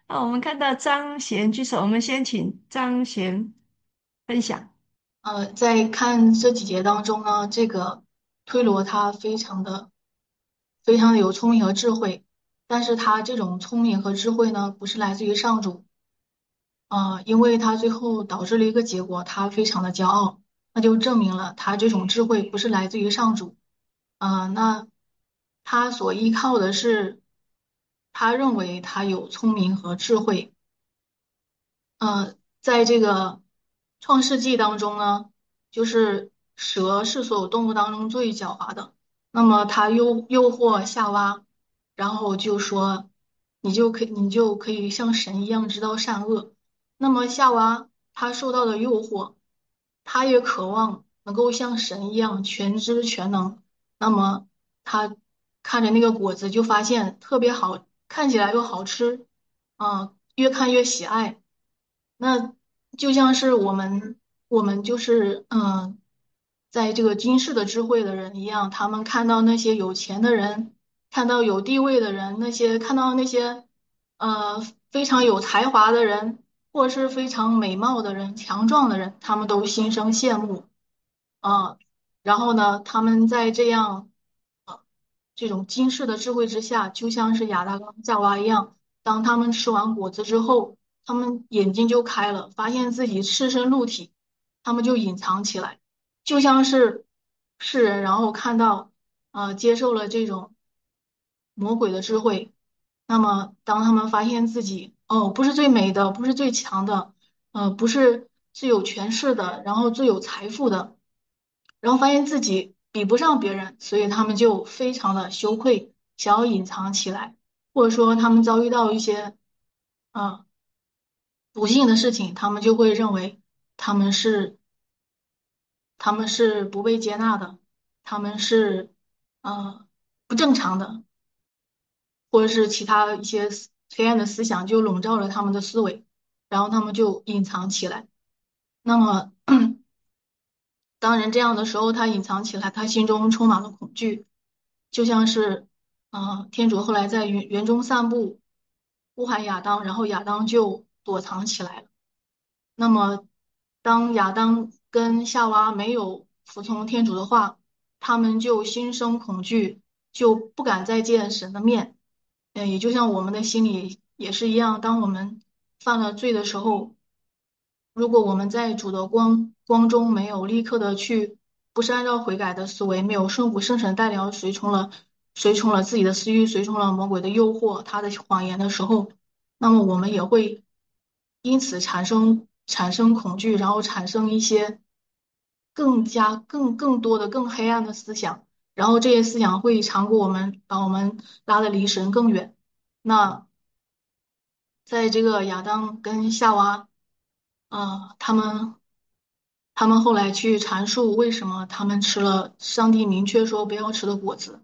好，我们看到张贤举手，我们先请张贤分享。 呃，在看这几节当中呢，这个推罗他非常的非常的有聪明和智慧，但是他这种聪明和智慧呢，不是来自于上主，呃，因为他最后导致了一个结果，他非常的骄傲，那就证明了他这种智慧不是来自于上主，呃，那他所依靠的是他认为他有聪明和智慧，呃，在这个创世纪当中呢，就是蛇是所有动物当中最狡猾的。那么它诱诱惑夏娃，然后就说你就可以你就可以像神一样知道善恶。那么夏娃她受到的诱惑，她也渴望能够像神一样全知全能。那么她看着那个果子，就发现特别好，看起来又好吃，嗯、越看越喜爱。那就像是我们，我们就是嗯，在这个军事的智慧的人一样，他们看到那些有钱的人，看到有地位的人，那些看到那些呃非常有才华的人，或是非常美貌的人、强壮的人，他们都心生羡慕。啊，然后呢，他们在这样呃这种惊世的智慧之下，就像是亚当跟夏娃一样，当他们吃完果子之后，他们眼睛就开了，发现自己赤身露体，他们就隐藏起来，就像是世人，然后看到呃接受了这种魔鬼的智慧，那么当他们发现自己哦不是最美的，不是最强的，呃不是最有权势的，然后最有财富的。然后发现自己比不上别人，所以他们就非常的羞愧，想要隐藏起来，或者说他们遭遇到一些呃不幸的事情，他们就会认为他们是他们是不被接纳的，他们是呃不正常的，或者是其他一些思黑暗的思想就笼罩了他们的思维，然后他们就隐藏起来。那么当人这样的时候，他隐藏起来，他心中充满了恐惧，就像是，呃，天主后来在园园中散步，呼喊亚当，然后亚当就躲藏起来了。那么，当亚当跟夏娃没有服从天主的话，他们就心生恐惧，就不敢再见神的面。嗯，也就像我们的心里也是一样，当我们犯了罪的时候，如果我们在主的光光中没有立刻的去，不是按照悔改的思维，没有顺服圣神带领，随从了随从了自己的私欲，随从了魔鬼的诱惑，他的谎言的时候，那么我们也会因此产生产生恐惧，然后产生一些更加更更多的更黑暗的思想，然后这些思想会长过我们，把我们拉得离神更远。那在这个亚当跟夏娃，呃，他们他们后来去阐述为什么他们吃了上帝明确说不要吃的果子，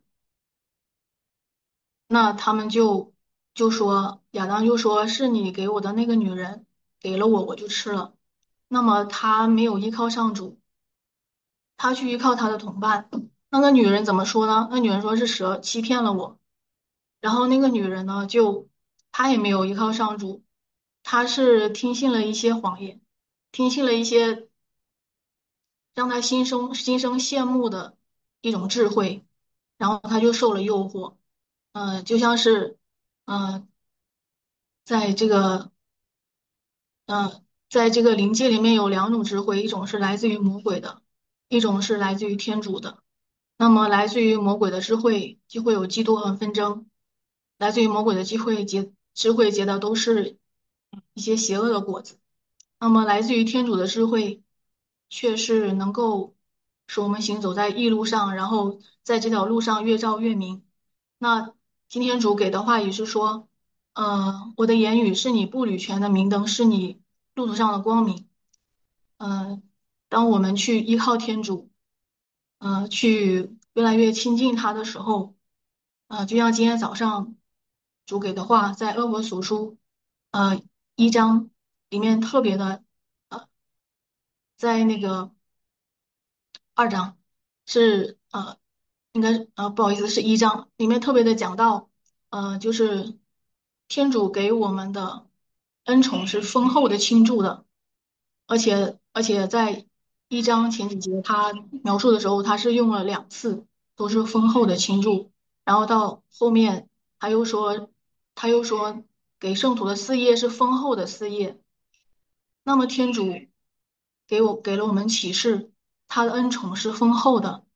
那他们就就说亚当就说是你给我的那个女人给了我，我就吃了。那么他没有依靠上主，他去依靠他的同伴。那个女人怎么说呢？那女人说是蛇欺骗了我。然后那个女人呢，就她也没有依靠上主，她是听信了一些谎言，听信了一些让她心生心生羡慕的一种智慧，然后她就受了诱惑。嗯、就像是，嗯、在这个，嗯、在这个灵界里面有两种智慧，一种是来自于魔鬼的，一种是来自于天主的。那么来自于魔鬼的智慧就会有嫉妒和纷争，来自于魔鬼的机会结智慧结的都是一些邪恶的果子。那么来自于天主的智慧，却是能够使我们行走在义路上，然后在这条路上越照越明。那今天主给的话语是说，呃，我的言语是你步履前的明灯，是你路途上的光明。嗯、当我们去依靠天主。呃，去越来越亲近他的时候，呃，就像今天早上主给的话，在《厄弗所书》呃一章里面特别的，呃，在那个二章是呃，应该呃不好意思是一章里面特别的讲到，呃，就是天主给我们的。 恩宠是丰厚的倾注的，而且而且在一章前几节他描述的时候，他是用了两次，都是丰厚的倾注，然后到后面他又说他又说给圣徒的事业是丰厚的事业。那么天主给我给了我们启示，他的恩宠是丰厚的。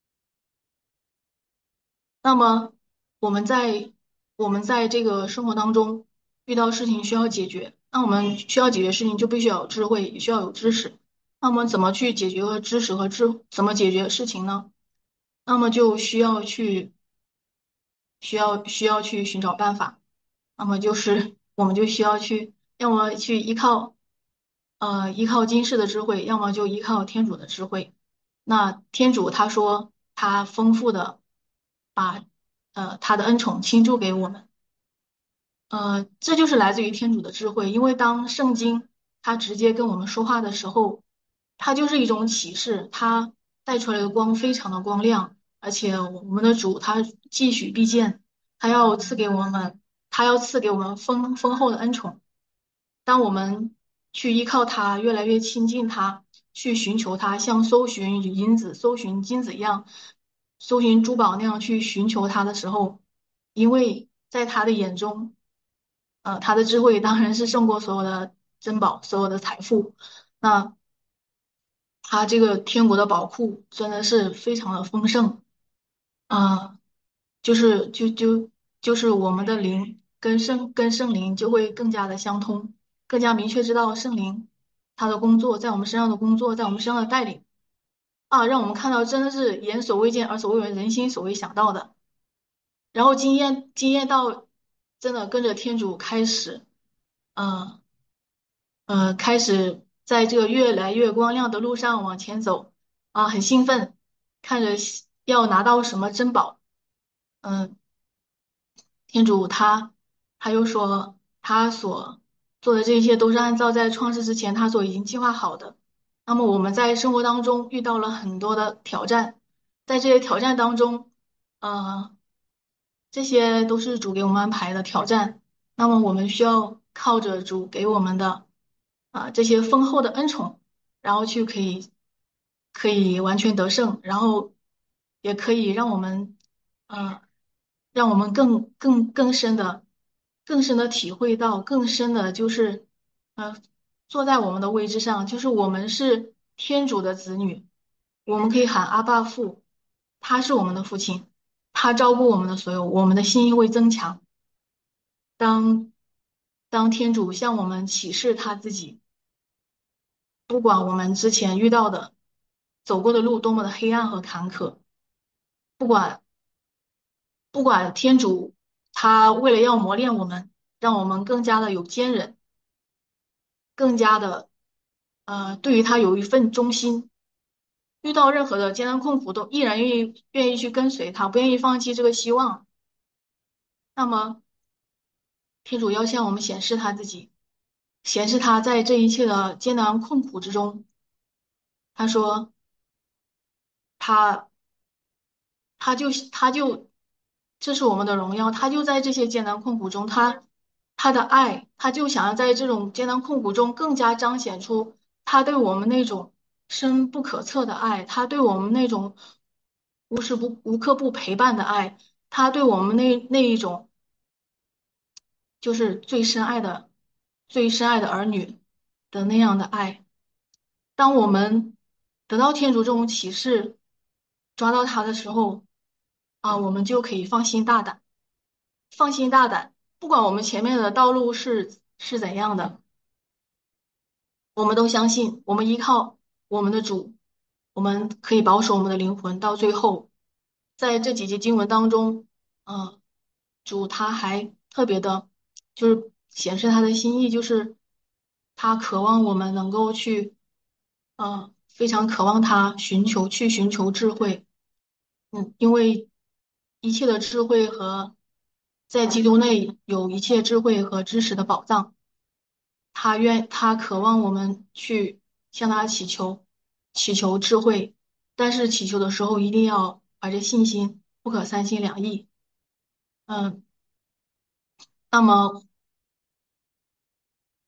那么我们在我们在这个生活当中遇到事情需要解决，那我们需要解决事情就必须要有智慧，也需要有知识。那么怎么去解决和知识和智怎么解决事情呢？那么就需要去需要需要去寻找办法。那么就是我们就需要去，要么去依靠呃依靠今世的智慧，要么就依靠天主的智慧。那天主他说他丰富的把呃他的恩宠倾注给我们。呃，这就是来自于天主的智慧，因为当圣经它直接跟我们说话的时候，它就是一种启示，它带出来的光非常的光亮，而且我们的主他继许必见，他要赐给我们，他要赐给我们丰丰厚的恩宠。当我们去依靠他，越来越亲近他，去寻求他，像搜寻银子、搜寻金子一样，搜寻珠宝那样去寻求他的时候，因为在他的眼中。呃，他的智慧当然是胜过所有的珍宝，所有的财富。那他这个天国的宝库真的是非常的丰盛啊，就是就就就是我们的灵跟圣跟圣灵就会更加的相通，更加明确知道圣灵他的工作在我们身上的工作，在我们身上的带领啊，让我们看到真的是眼所未见，耳所未闻，人心所未想到的。然后经验经验到真的跟着天主开始。嗯，呃，开始在这个越来越光亮的路上往前走，啊，很兴奋，看着希要拿到什么珍宝。嗯，天主他他又说他所做的这一切都是按照在创世之前他所已经计划好的。那么我们在生活当中遇到了很多的挑战，在这些挑战当中，呃，这些都是主给我们安排的挑战。那么我们需要靠着主给我们的啊、这些丰厚的恩宠，然后去可以可以完全得胜，然后也可以让我们呃让我们更更更深的更深的体会到更深的就是呃坐在我们的位置上，就是我们是天主的子女，我们可以喊阿爸父，他是我们的父亲，他照顾我们的所有，我们的心会增强。当当天主向我们启示他自己，不管我们之前遇到的、走过的路多么的黑暗和坎坷，不管不管天主他为了要磨练我们，让我们更加的有坚韧，更加的呃对于他有一份忠心，遇到任何的艰难困苦都依然愿意愿意去跟随他，不愿意放弃这个希望。那么天主要向我们显示他自己，显示他在这一切的艰难困苦之中，他说他他就他就这是我们的荣耀，他就在这些艰难困苦中，他他的爱，他就想要在这种艰难困苦中更加彰显出他对我们那种深不可测的爱，他对我们那种无时不无刻不陪伴的爱，他对我们那那一种就是最深爱的最深爱的儿女的那样的爱。当我们得到天主这种启示，抓到他的时候，啊，我们就可以放心大胆，放心大胆，不管我们前面的道路是是怎样的，我们都相信，我们依靠我们的主，我们可以保守我们的灵魂到最后。在这几节经文当中，嗯、主他还特别的，就是显示他的心意，就是他渴望我们能够去，嗯、非常渴望他寻求去寻求智慧，嗯，因为一切的智慧和在基督内有一切智慧和知识的宝藏。他愿他渴望我们去向他祈求，祈求智慧，但是祈求的时候一定要怀着信心，不可三心两意。嗯，那么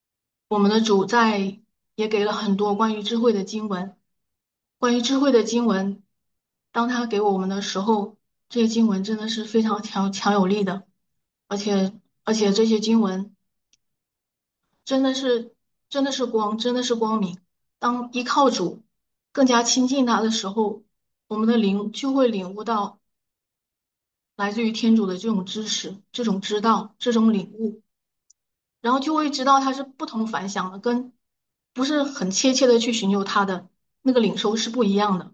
我们的主在也给了很多关于智慧的经文，关于智慧的经文，当他给我们的时候，这些经文真的是非常强强有力的，而且而且这些经文真的是真的是光，真的是光明。当依靠主，更加亲近他的时候，我们的灵就会领悟到来自于天主的这种知识、这种知道、这种领悟。然后就会知道它是不同凡响的，跟不是很切切的去寻求它的那个领受是不一样的。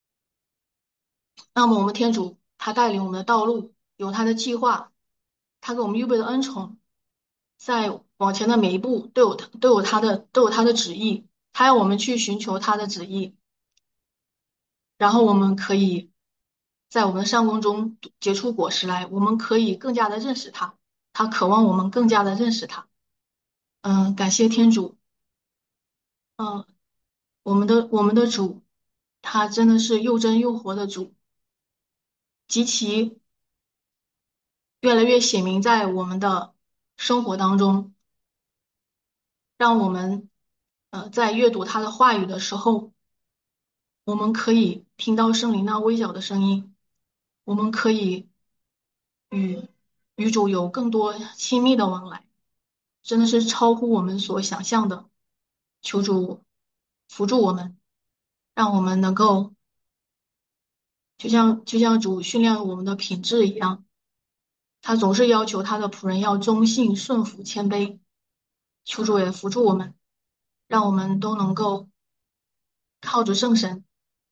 那么我们天主他带领我们的道路，有他的计划，他给我们预备的恩宠，在往前的每一步都有他都有他的都有他的旨意，他要我们去寻求他的旨意，然后我们可以在我们的善功中结出果实来，我们可以更加的认识他，他渴望我们更加的认识他。嗯，感谢天主。嗯，我们的我们的主，他真的是又真又活的主，极其越来越显明在我们的生活当中，让我们呃在阅读他的话语的时候，我们可以听到圣灵那微小的声音，我们可以与与主有更多亲密的往来，真的是超乎我们所想象的。求主扶助我们，让我们能够就像就像主训练我们的品质一样。他总是要求他的仆人要忠信、顺服、谦卑。求主也扶助我们，让我们都能够靠着圣神，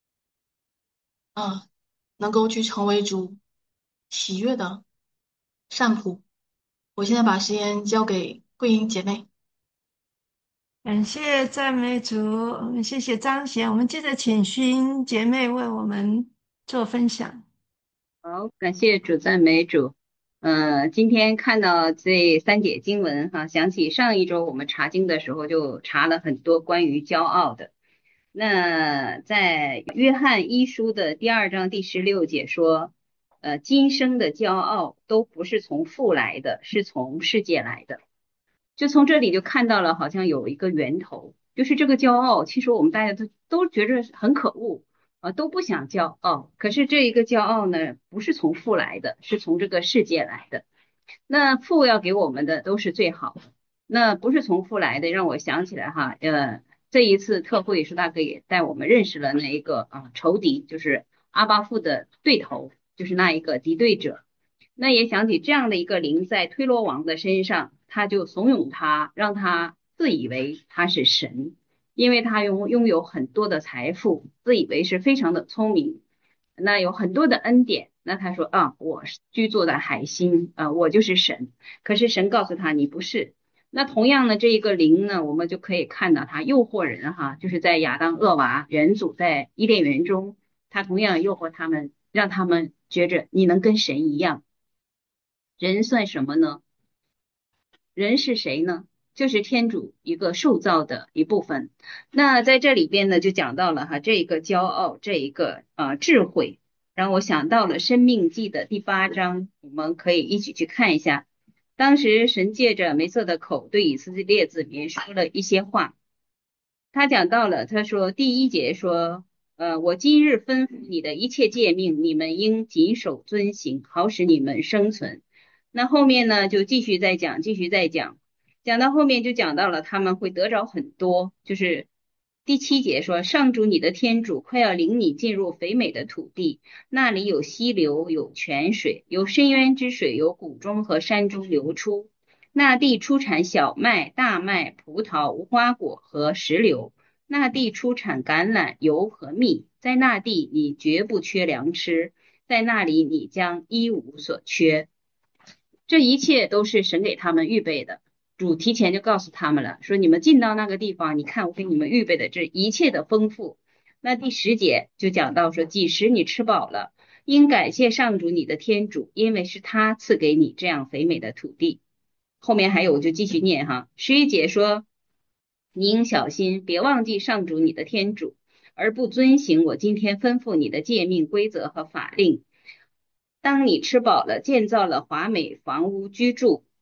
嗯，能够去成为主喜悦的善仆。我现在把时间交给桂英姐妹。 感谢赞美主，嗯谢谢彰显。我们接着请勋姐妹为我们做分享。 好，感谢主赞美主。呃，今天看到这三节经文哈，想起上一周我们查经的时候就查了很多关于骄傲的。那在约翰一书的第二章第十六节说，呃，今生的骄傲都不是从父来的，是从世界来的。就从这里就看到了，好像有一个源头，就是这个骄傲。其实我们大家都都觉得很可恶啊，都不想骄傲。可是这一个骄傲呢，不是从父来的，是从这个世界来的。那父要给我们的都是最好的，那不是从父来的，让我想起来哈，呃，这一次特会舒大哥也带我们认识了那一个啊仇敌，就是阿巴父的对头，就是那一个敌对者。那也想起这样的一个灵在推罗王的身上，他就怂恿他，让他自以为他是神，因为他拥拥有很多的财富，自以为是非常的聪明，那有很多的恩典。那他说啊，我是居住在海心啊，我就是神。可是神告诉他你不是。那同样的这一个灵呢，我们就可以看到他诱惑人哈，就是在亚当厄娃人祖在伊甸园中，他同样诱惑他们，让他们觉着你能跟神一样。人算什么呢？人是谁呢？就是天主一个受造的一部分。那在这里边呢，就讲到了哈，这一个骄傲，这一个呃智慧，让我想到了《生命记》的第八章，我们可以一起去看一下。当时神借着梅瑟的口对以色列子民说了一些话，他讲到了，他说第一节说，呃，我今日吩咐你的一切诫命，你们应谨守遵行，好使你们生存。那后面呢，就继续再讲，继续再讲，讲到后面就讲到了他们会得着很多，就是第七节说，上主你的天主快要领你进入肥美的土地，那里有溪流，有泉水，有深渊之水，有谷中和山中流出。那地出产小麦、大麦、葡萄、无花果和石榴。那地出产橄榄油和蜜，在那地你绝不缺粮吃，在那里你将一无所缺。这一切都是神给他们预备的，主提前就告诉他们了，说你们进到那个地方，你看我给你们预备的这一切的丰富。那第十节就讲到说，几时你吃饱了，应感谢上主你的天主，因为是他赐给你这样肥美的土地。后面还有我就继续念哈，十一节说，你应小心，别忘记上主你的天主，而不遵行我今天吩咐你的诫命、规则和法令。当你吃饱了，建造了华美房屋居住，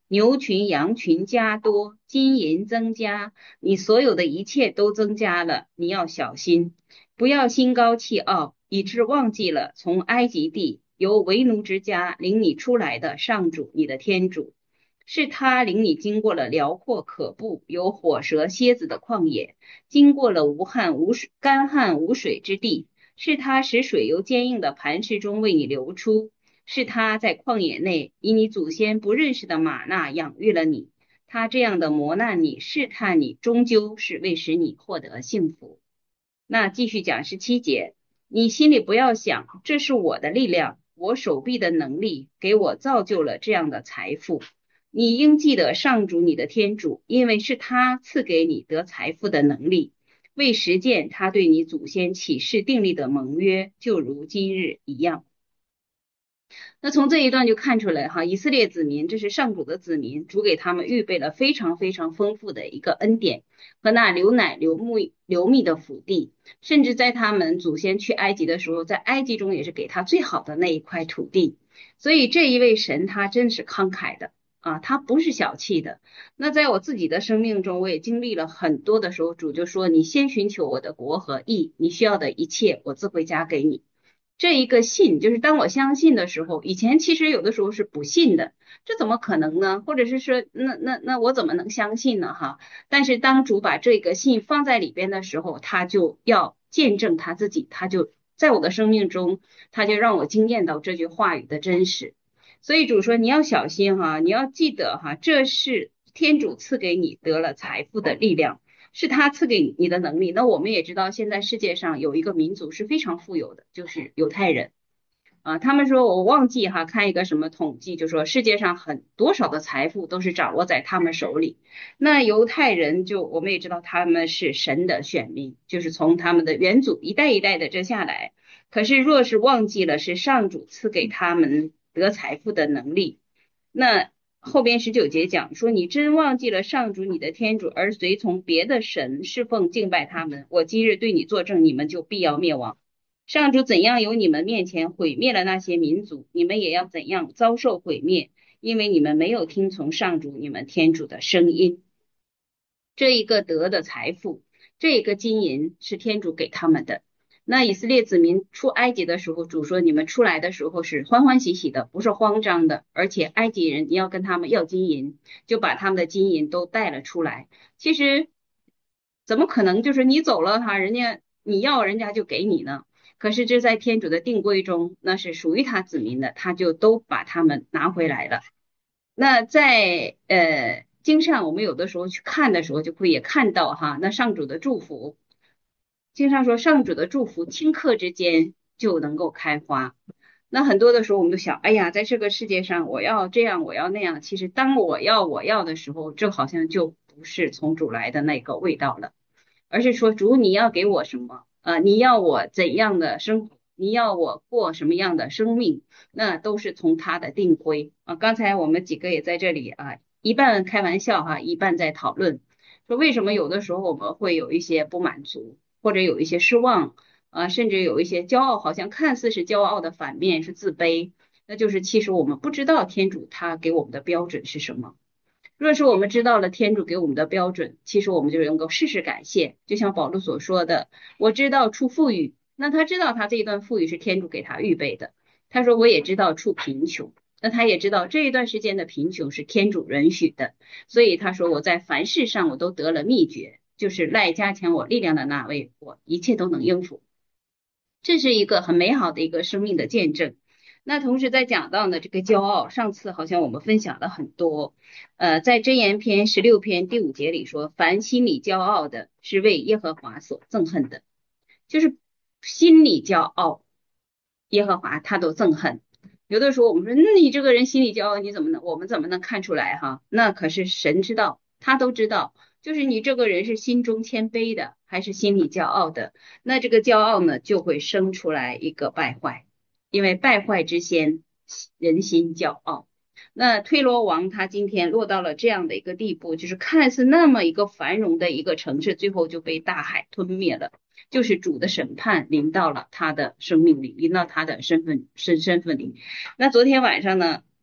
牛群羊群加多，金银增加，你所有的一切都增加了，你要小心，不要心高气傲，以致忘记了从埃及地由为奴之家领你出来的上主你的天主。是他领你经过了辽阔可怖、有火蛇蝎子的旷野，经过了无旱无水、干旱无水之地。是他使水由坚硬的磐石中为你流出。是他在旷野内以你祖先不认识的玛纳养育了你。他这样的磨难你、试探你，终究是为使你获得幸福。那继续讲十七节，你心里不要想，这是我的力量，我手臂的能力给我造就了这样的财富。你应记得上主你的天主，因为是他赐给你得财富的能力，为实践他对你祖先起誓订立的盟约，就如今日一样。那从这一段就看出来哈，以色列子民，这是上主的子民，主给他们预备了非常非常丰富的一个恩典和那流奶流蜜流蜜的福地，甚至在他们祖先去埃及的时候，在埃及中也是给他最好的那一块土地。所以这一位神他真是慷慨的啊，他不是小气的。那在我自己的生命中，我也经历了很多的时候，主就说你先寻求我的国和义，你需要的一切我自会加给你。这一个信，就是当我相信的时候，以前其实有的时候是不信的，这怎么可能呢？或者是说，那那那我怎么能相信呢？哈！但是当主把这个信放在里边的时候，他就要见证他自己，他就在我的生命中，他就让我惊艳到这句话语的真实。所以主说你要小心哈，你要记得哈，这是天主赐给你得了财富的力量。是他赐给你的能力。那我们也知道，现在世界上有一个民族是非常富有的，就是犹太人啊。他们说，我忘记哈，看一个什么统计，就说世界上很多少的财富都是掌握在他们手里。那犹太人就我们也知道，他们是神的选民，就是从他们的远祖一代一代的这下来。可是若是忘记了是上主赐给他们得财富的能力，那后边十九节讲说，你真忘记了上主你的天主，而随从别的神侍奉敬拜他们，我今日对你作证，你们就必要灭亡。上主怎样由你们面前毁灭了那些民族，你们也要怎样遭受毁灭，因为你们没有听从上主你们天主的声音。这一个得的财富，这一个金银是天主给他们的。那以色列子民出埃及的时候，主说你们出来的时候是欢欢喜喜的，不是慌张的，而且埃及人你要跟他们要金银，就把他们的金银都带了出来。其实怎么可能就是你走了哈，人家你要人家就给你呢？可是这在天主的定规中，那是属于他子民的，他就都把他们拿回来了。那在呃经上我们有的时候去看的时候，就会也看到哈，那上主的祝福。经常说上主的祝福顷刻之间就能够开花。那很多的时候我们就想，哎呀，在这个世界上我要这样我要那样，其实当我要我要的时候，这好像就不是从主来的那个味道了，而是说主你要给我什么啊？你要我怎样的生活，你要我过什么样的生命，那都是从他的定规啊。刚才我们几个也在这里啊，一半开玩笑哈，一半在讨论，说为什么有的时候我们会有一些不满足，或者有一些失望啊，甚至有一些骄傲，好像看似是骄傲的反面是自卑，那就是其实我们不知道天主他给我们的标准是什么。若是我们知道了天主给我们的标准，其实我们就能够事事感谢。就像保罗所说的，我知道处富裕，那他知道他这一段富裕是天主给他预备的。他说我也知道处贫穷，那他也知道这一段时间的贫穷是天主允许的。所以他说我在凡事上我都得了秘诀，就是赖加强我力量的那位，我一切都能应付。这是一个很美好的一个生命的见证。那同时在讲到呢这个骄傲，上次好像我们分享了很多，呃，在箴言篇十六篇第五节里说，凡心里骄傲的是为耶和华所憎恨的，就是心里骄傲，耶和华他都憎恨。有的时候我们说，那你这个人心里骄傲，你怎么能我们怎么能看出来哈？那可是神知道，他都知道，就是你这个人是心中谦卑的，还是心里骄傲的，那这个骄傲呢就会生出来一个败坏。因为败坏之先，人心骄傲。那推罗王他今天落到了这样的一个地步，就是看似那么一个繁荣的一个城市，最后就被大海吞灭了，就是主的审判临到了他的生命里，临到他的身份身身份里。那昨天晚上呢，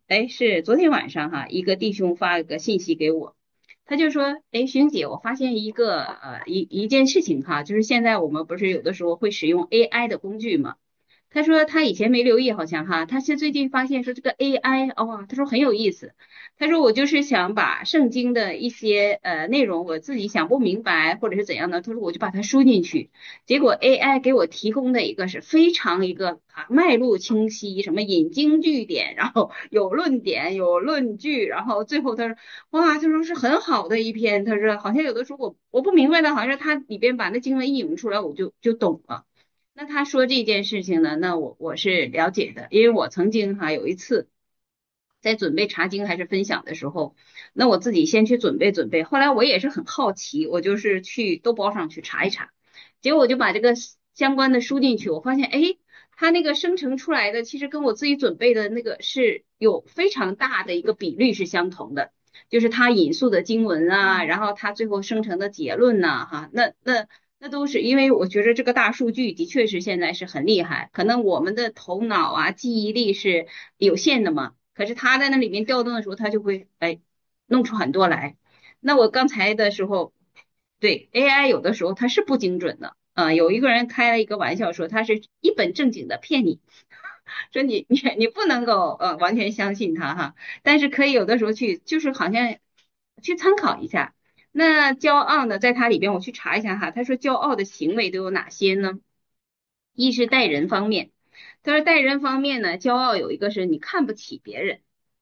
哎，是昨天晚上哈，一个弟兄发了个信息给我，他就说，哎，徐姐，我发现一个呃一一件事情哈，就是现在我们不是有的时候会使用 A I 的工具嘛？他说他以前没留意，好像哈，他是最近发现说这个 A I 哦，他说很有意思。他说我就是想把圣经的一些呃内容我自己想不明白或者是怎样的，他说我就把它输进去，结果 A I 给我提供的一个是非常一个啊脉络清晰，什么引经据典，然后有论点有论据，然后最后他说哇，他说是很好的一篇，他说好像有的时候我我不明白的，好像是他里边把那经文一引出来，我就就懂了。那他说这件事情呢，那我我是了解的，因为我曾经哈有一次在准备查经还是分享的时候，那我自己先去准备准备，后来我也是很好奇，我就是去豆包上去查一查，结果我就把这个相关的输进去，我发现哎，它那个生成出来的其实跟我自己准备的那个是有非常大的一个比率是相同的，就是他引述的经文啊，然后他最后生成的结论呐、哈，那那。那都是因为我觉得这个大数据的确是现在是很厉害，可能我们的头脑啊记忆力是有限的嘛，可是他在那里面调动的时候，他就会哎弄出很多来。那我刚才的时候，对 A I 有的时候它是不精准的，啊、有一个人开了一个玩笑说他是一本正经的骗你，说你你你不能够呃完全相信他哈，但是可以有的时候去就是好像去参考一下。那骄傲呢，在它里边我去查一下哈，他说骄傲的行为都有哪些呢？一是待人方面，他说待人方面呢，骄傲有一个是你看不起别人，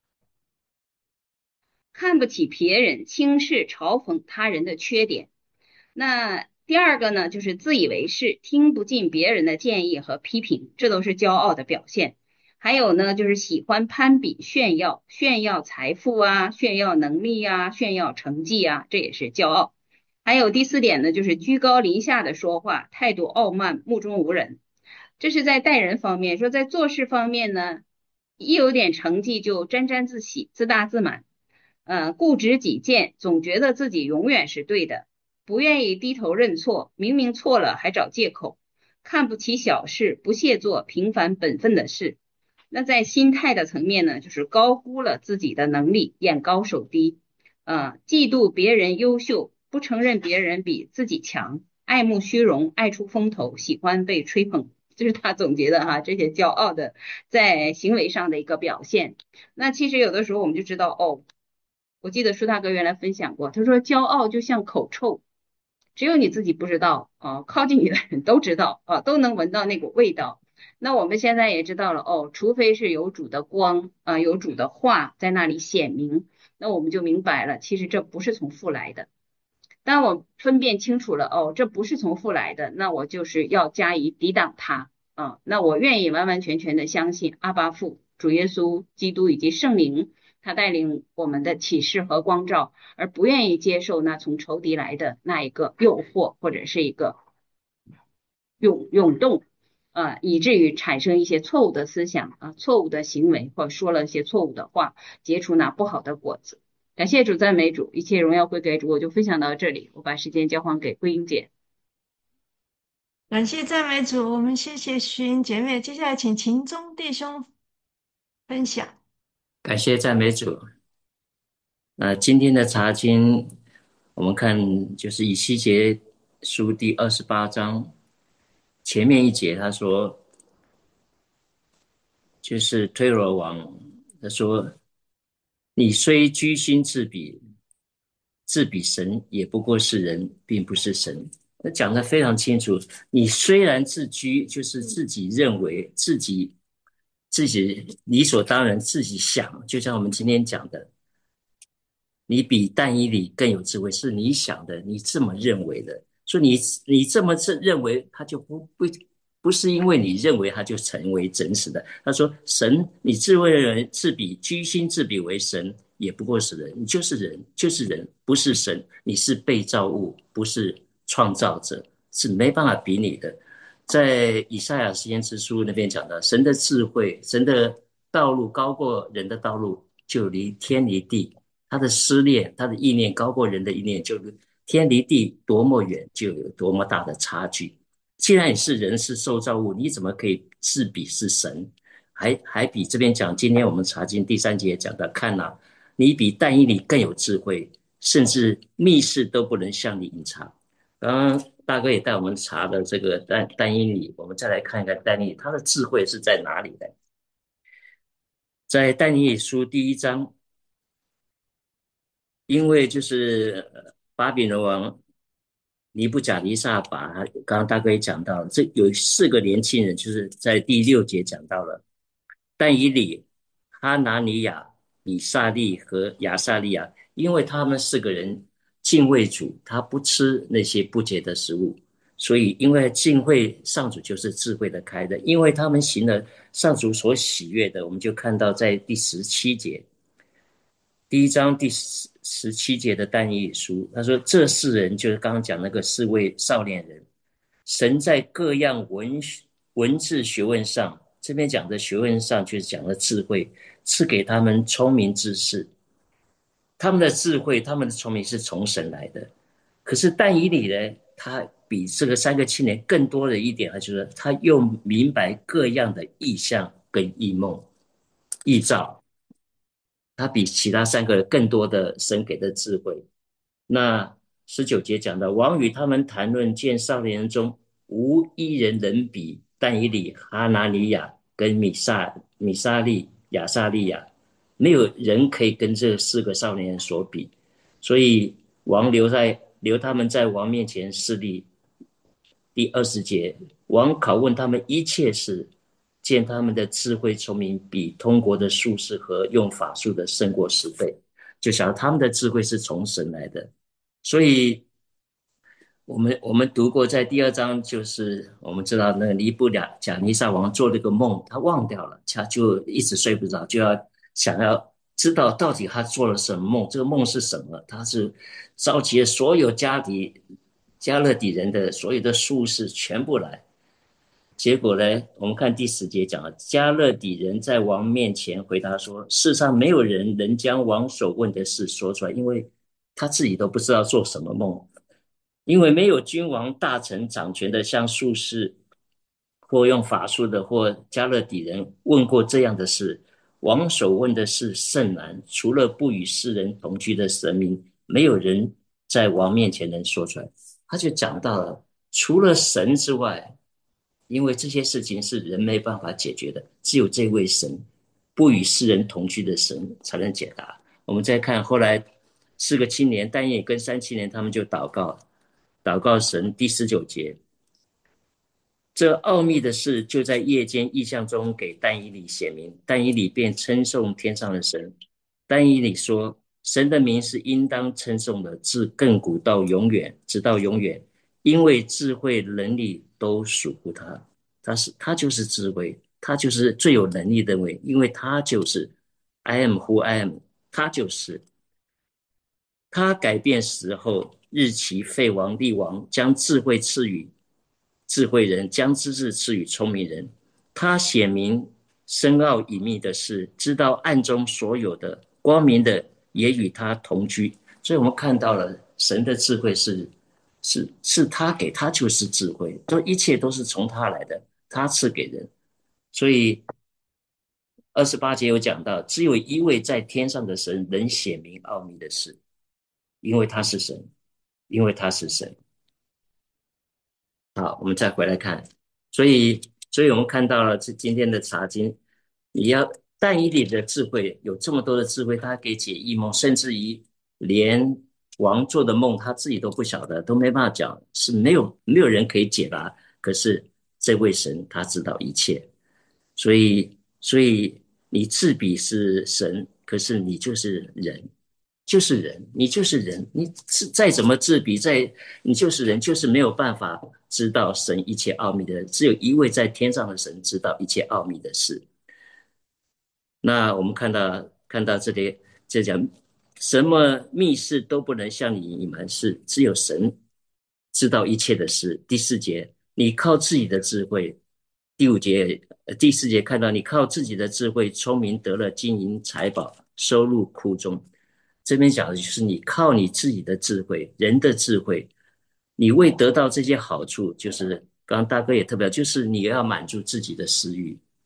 看不起别人，轻视嘲讽他人的缺点。那第二个呢，就是自以为是，听不进别人的建议和批评，这都是骄傲的表现。还有呢，就是喜欢攀比、炫耀，炫耀财富啊，炫耀能力啊，炫耀成绩啊，这也是骄傲。还有第四点呢，就是居高临下的说话，态度傲慢，目中无人。这是在待人方面，说在做事方面呢，一有点成绩就沾沾自喜、自大自满，呃，固执己见，总觉得自己永远是对的，不愿意低头认错，明明错了还找借口，看不起小事，不屑做平凡本分的事。那在心态的层面呢，就是高估了自己的能力，眼高手低，呃，嫉妒别人优秀，不承认别人比自己强，爱慕虚荣，爱出风头，喜欢被吹捧。这是他总结的哈，这些骄傲的在行为上的一个表现。那其实有的时候我们就知道，哦，我记得舒大哥原来分享过，他说骄傲就像口臭，只有你自己不知道啊，靠近你的人都知道啊，都能闻到那股味道。那我们现在也知道了，哦，除非是有主的光啊，有主的话在那里显明，那我们就明白了，其实这不是从父来的。当我分辨清楚了，哦，这不是从父来的，那我就是要加以抵挡它啊。那我愿意完完全全的相信阿爸父、主耶稣基督以及圣灵，他带领我们的启示和光照，而不愿意接受那从仇敌来的那一个诱惑或者是一个涌涌动，啊，以至于产生一些错误的思想啊、错误的行为，或说了一些错误的话，结出那不好的果子。感谢主，赞美主，一切荣耀归给主。我就分享到这里，我把时间交还给桂英姐。 感谢赞美主，我们谢谢徐英姐妹。接下来请秦中弟兄分享。 感谢赞美主。那今天的查经，我们看就是以西结书第二十八章前面一节，他说，就是推罗王，他说：“你虽居心自比，自比神，也不过是人，并不是神。”他讲得非常清楚。你虽然自居，就是自己认为自己自己理所当然，自己想，就像我们今天讲的。你比但以理更有智慧，是你想的，你这么认为的。说你你这么认为，他就不不不是因为你认为他就成为真实的。他说神，你智慧的人自比居心自比为神，也不过是人，你就是人，就是人，不是神，你是被造物，不是创造者，是没办法比拟的。在以赛亚先知书那边讲的，神的智慧，神的道路高过人的道路，就离天离地。他的思念，他的意念高过人的意念，就天离地多么远，就有多么大的差距。既然你是人，是受造物，你怎么可以自比是神？ 还还比这边讲，今天我们查经第三节讲的，看哪、啊，你比但以理更有智慧，甚至密室都不能向你隐藏。刚刚大哥也带我们查了这个但但以理，我们再来看一看但以理他的智慧是在哪里的？在但以理书第一章，因为就是巴比伦王尼布甲尼撒把他，刚刚大哥也讲到了，这有四个年轻人，就是在第六节讲到了，但以理、哈拿尼亚、以撒利和亚撒利亚，因为他们四个人敬畏主，他不吃那些不洁的食物，所以因为敬畏上主就是智慧的开的，因为他们行了上主所喜悦的，我们就看到在第十七节，第一章第十十七节的但以理书，他说这四人就是刚刚讲那个四位少年人，神在各样文文字学问上，这边讲的学问上就是讲的智慧，赐给他们聪明知识。他们的智慧，他们的聪明是从神来的。可是但以理呢，他比这个三个青年更多的一点，就是他又明白各样的意象跟异梦、异兆。他比其他三个更多的神给的智慧。那十九节讲的，王与他们谈论见少年人中无一人能比但以理、哈拿尼亚跟米撒米撒利、亚撒利亚，没有人可以跟这四个少年人所比。所以王留在留他们在王面前侍立。第二十节，王拷问他们一切事，见他们的智慧聪明比通国的术士和用法术的胜过十倍，就晓得他们的智慧是从神来的。所以我们我们读过在第二章，就是我们知道那个尼布甲尼撒王做了个梦，他忘掉了，他就一直睡不着，就要想要知道到底他做了什么梦，这个梦是什么。他是召集了所有加底加勒底人的所有的术士全部来，结果呢，我们看第十节讲了，加勒底人在王面前回答说，世上没有人能将王所问的事说出来，因为他自己都不知道做什么梦。因为没有君王大臣掌权的像术士或用法术的或加勒底人问过这样的事，王所问的事甚难，除了不与世人同居的神明，没有人在王面前能说出来。他就讲到了，除了神之外，因为这些事情是人没办法解决的，只有这位神，不与世人同居的神才能解答。我们再看后来四个青年，但也跟三青年，他们就祷告，祷告神。第十九节，这奥秘的事就在夜间异象中给但以理显明，但以理便称颂天上的神。但以理说，神的名是应当称颂的，自亘古到永远，直到永远，因为智慧能力都属乎他，他是他就是智慧，他就是最有能力的位，因为他就是 I am who I am， 他就是他改变时候日期废王立王，将智慧赐予智慧人，将知识赐予聪明人。他显明深奥隐秘的事，知道暗中所有的，光明的也与他同居。所以我们看到了神的智慧是是是他给，他就是智慧，都一切都是从他来的，他赐给人。所以二十八节有讲到，只有一位在天上的神能显明奥秘的事，因为他是神，因为他是神。好，我们再回来看，所以，所以我们看到了这今天的查经，你要但以理的智慧有这么多的智慧，他可以解异梦，甚至于连王做的梦他自己都不晓得，都没办法讲，是没有没有人可以解答。可是这位神他知道一切，所以，所以你自比是神，可是你就是人。就是人，你就是人，你再怎么自比，再你就是人，就是没有办法知道神一切奥秘的人，只有一位在天上的神知道一切奥秘的事。那我们看到看到这里，这讲什么密事都不能向你隐瞒，是只有神知道一切的事。第四节，你靠自己的智慧。第五节、第四节看到你靠自己的智慧聪明得了金银财宝，收入库中。这边讲的就是你靠你自己的智慧，人的智慧，你为得到这些好处，就是刚刚大哥也特别，就是你要满足自己的私欲，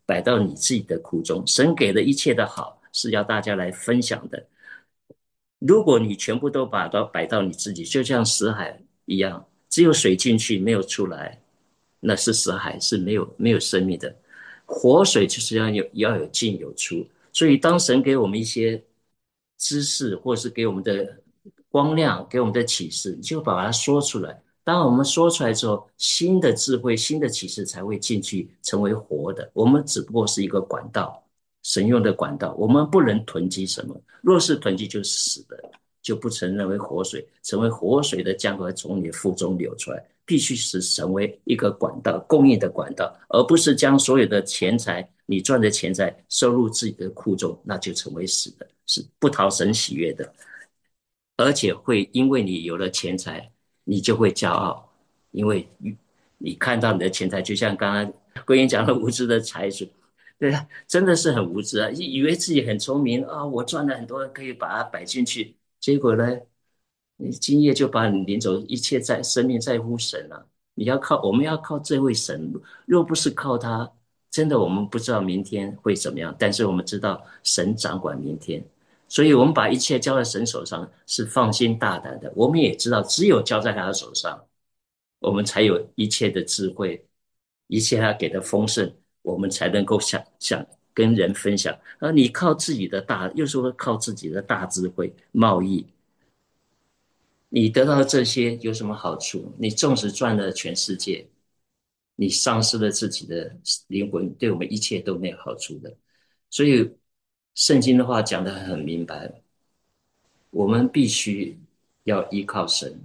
摆到你自己的苦中。神给的一切的好是要大家来分享的。如果你全部都把它摆到你自己，就像死海一样，只有水进去没有出来，那是死海，是没有没有生命的。活水就是要有要有进有出，所以当神给我们一些知识，或是给我们的光亮，给我们的启示，你就把它说出来。当我们说出来之后，新的智慧、新的启示才会进去，成为活的。我们只不过是一个管道，神用的管道，我们不能囤积什么。若是囤积，就是死的，就不承认为活水，成为活水的江河从你腹中流出来。必须是成为一个管道，供应的管道，而不是将所有的钱财，你赚的钱财收入自己的库中，那就成为死的，是不讨神喜悦的。而且会因为你有了钱财，你就会骄傲，因为你看到你的钱财，就像刚刚桂英讲的无知的财主，对啊，真的是很无知啊，以为自己很聪明啊，我赚了很多，可以把它摆进去，结果呢？你今夜就把你领走，一切在生命在乎神啊！你要靠，我们要靠这位神。若不是靠他，真的我们不知道明天会怎么样。但是我们知道神掌管明天，所以我们把一切交在神手上是放心大胆的。我们也知道，只有交在他的手上，我们才有一切的智慧，一切他给的丰盛，我们才能够想想跟人分享。而你靠自己的大，又说靠自己的大智慧贸易。你得到这些有什么好处？你纵使赚了全世界，你丧失了自己的灵魂，对我们一切都没有好处的。所以圣经的话讲得很明白，我们必须要依靠神，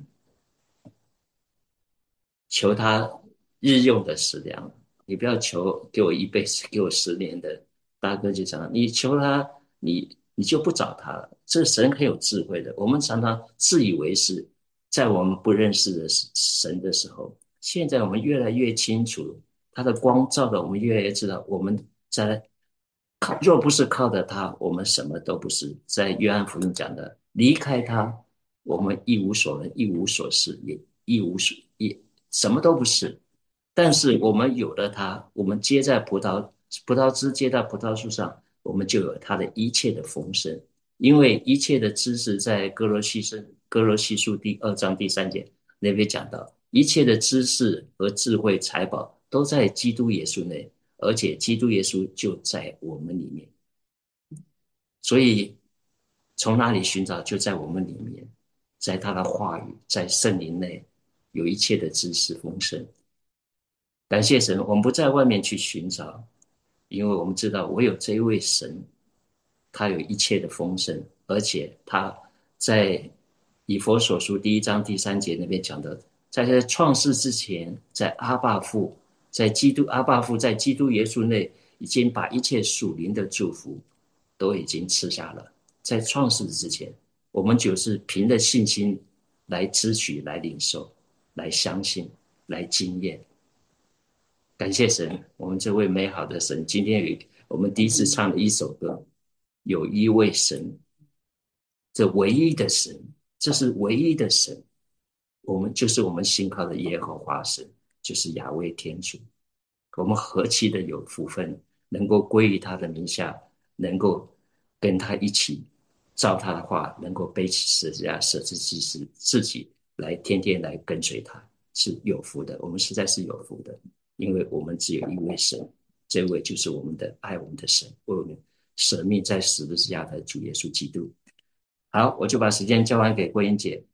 求他日用的食粮。你不要求给我一辈子，给我十年的。大哥就讲，你求他，你你就不找他了。这神很有智慧的。我们常常自以为是，在我们不认识的神的时候，现在我们越来越清楚，他的光照的我们越来越知道，我们在靠，若不是靠着他，我们什么都不是。在约翰福音讲的，离开他，我们一无所能，一无所事，也一无所也什么都不是。但是我们有了它，我们接在葡萄葡萄枝接到葡萄树上，我们就有它的一切的丰盛。因为一切的知识在哥罗西书哥罗西书第二章第三节那边讲到，一切的知识和智慧财宝都在基督耶稣内，而且基督耶稣就在我们里面。所以从哪里寻找？就在我们里面，在他的话语，在圣灵内有一切的知识丰盛。感谢神，我们不在外面去寻找，因为我们知道唯有这一位神，他有一切的丰盛，而且他在以弗所书第一章第三节那边讲的，在这创世之前，在阿爸父，在基督阿爸父在基督耶稣内，已经把一切属灵的祝福都已经赐下了。在创世之前，我们就是凭着信心来支取、来领受、来相信、来经验。感谢神，我们这位美好的神，今天有我们第一次唱了一首歌，有一位神，这唯一的神，这是唯一的神，我们就是我们信靠的耶和华神，就是亚威天主。我们何其的有福分，能够归于他的名下，能够跟他一起照他的话，能够背起十字架，舍弃自己，自己来天天来跟随他，是有福的。我们实在是有福的。因为我们只有一位神，这位就是我们的爱我们的神，为我们舍命在十字架的主耶稣基督。好，我就把时间交还给桂英姐。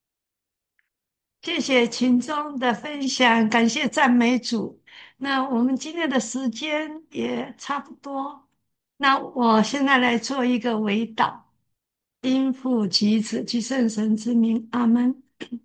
谢谢群众的分享，感谢赞美主。那我们今天的时间也差不多，那我现在来做一个祷祷，因父及子及圣神之名，阿们。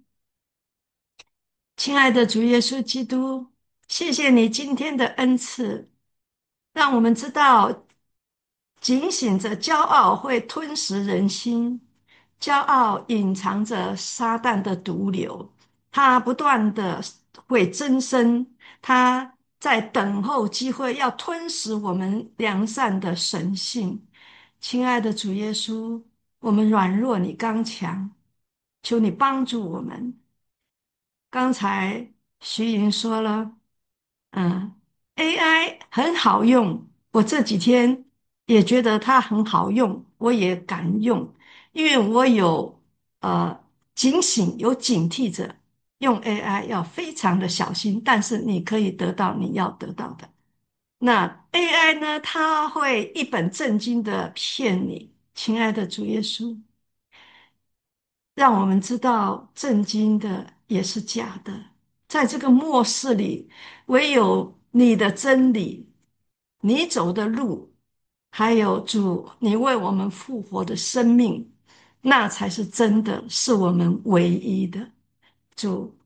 亲爱的主耶稣基督，谢谢你今天的恩赐，让我们知道警醒着骄傲会吞噬人心，骄傲隐藏着撒旦的毒瘤，他不断的会增生，他在等候机会要吞噬我们良善的神性。亲爱的主耶稣，我们软弱，你刚强，求你帮助我们。刚才徐莹说了，嗯，A I 很好用， 我这几天也觉得它很好用，我也敢用，因为我有呃警醒，有警惕着用 A I 要非常的小心，但是你可以得到你要得到的。那 A I 呢，它会一本正经的骗你，亲爱的主耶稣，让我们知道正经的也是假的。在这个末世里，唯有你的真理，你走的路，还有主你为我们复活的生命，那才是真的，是我们唯一的。主，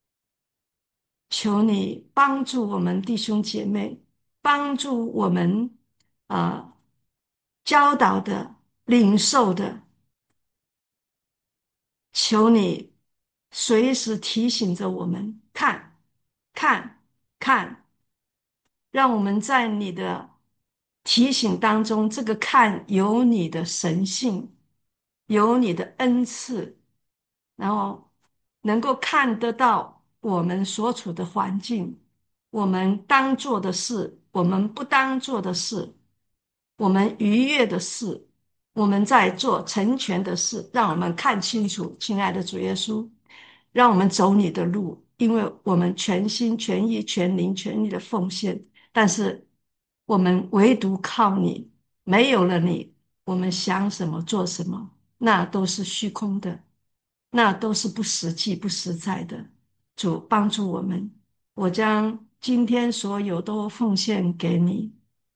求你帮助我们弟兄姐妹，帮助我们啊、呃教导的、领受的，求你随时提醒着我们，看，看，看，让我们在你的提醒当中，这个看有你的神性，有你的恩赐，然后能够看得到我们所处的环境，我们当做的事，我们不当做的事，我们愉悦的事，我们在做成全的事，让我们看清楚，亲爱的主耶稣，让我们走你的路，因为我们全心全意、全灵全意的奉献，但是我们唯独靠你，没有了你，我们想什么做什么，那都是虚空的，那都是不实际、不实在的。主帮助我们，我将今天所有都奉献给你。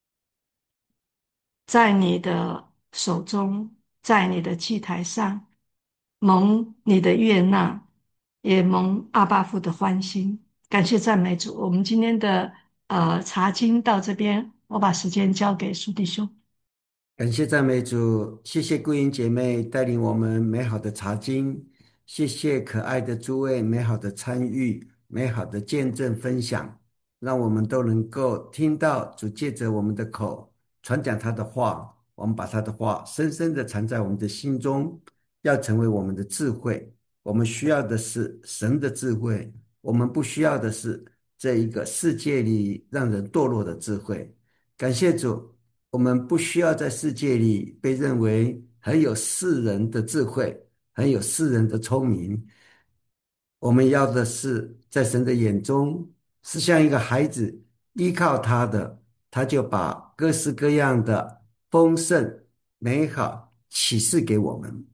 在你的手中，在你的祭台上，蒙你的悦纳，也蒙阿爸父的欢心。感谢赞美主。我们今天的呃查经到这边，我把时间交给苏弟兄。 感谢赞美主，谢谢桂英姐妹带领我们美好的查经，谢谢可爱的诸位美好的参与、美好的见证分享，让我们都能够听到主借着我们的口传讲他的话，我们把他的话深深的藏在我们的心中，要成为我们的智慧。我们需要的是神的智慧，我们不需要的是这一个世界里让人堕落的智慧。感谢主。我们不需要在世界里被认为很有世人的智慧，很有世人的聪明。我们要的是在神的眼中是像一个孩子，依靠他的，他就把各式各样的丰盛、美好启示给我们。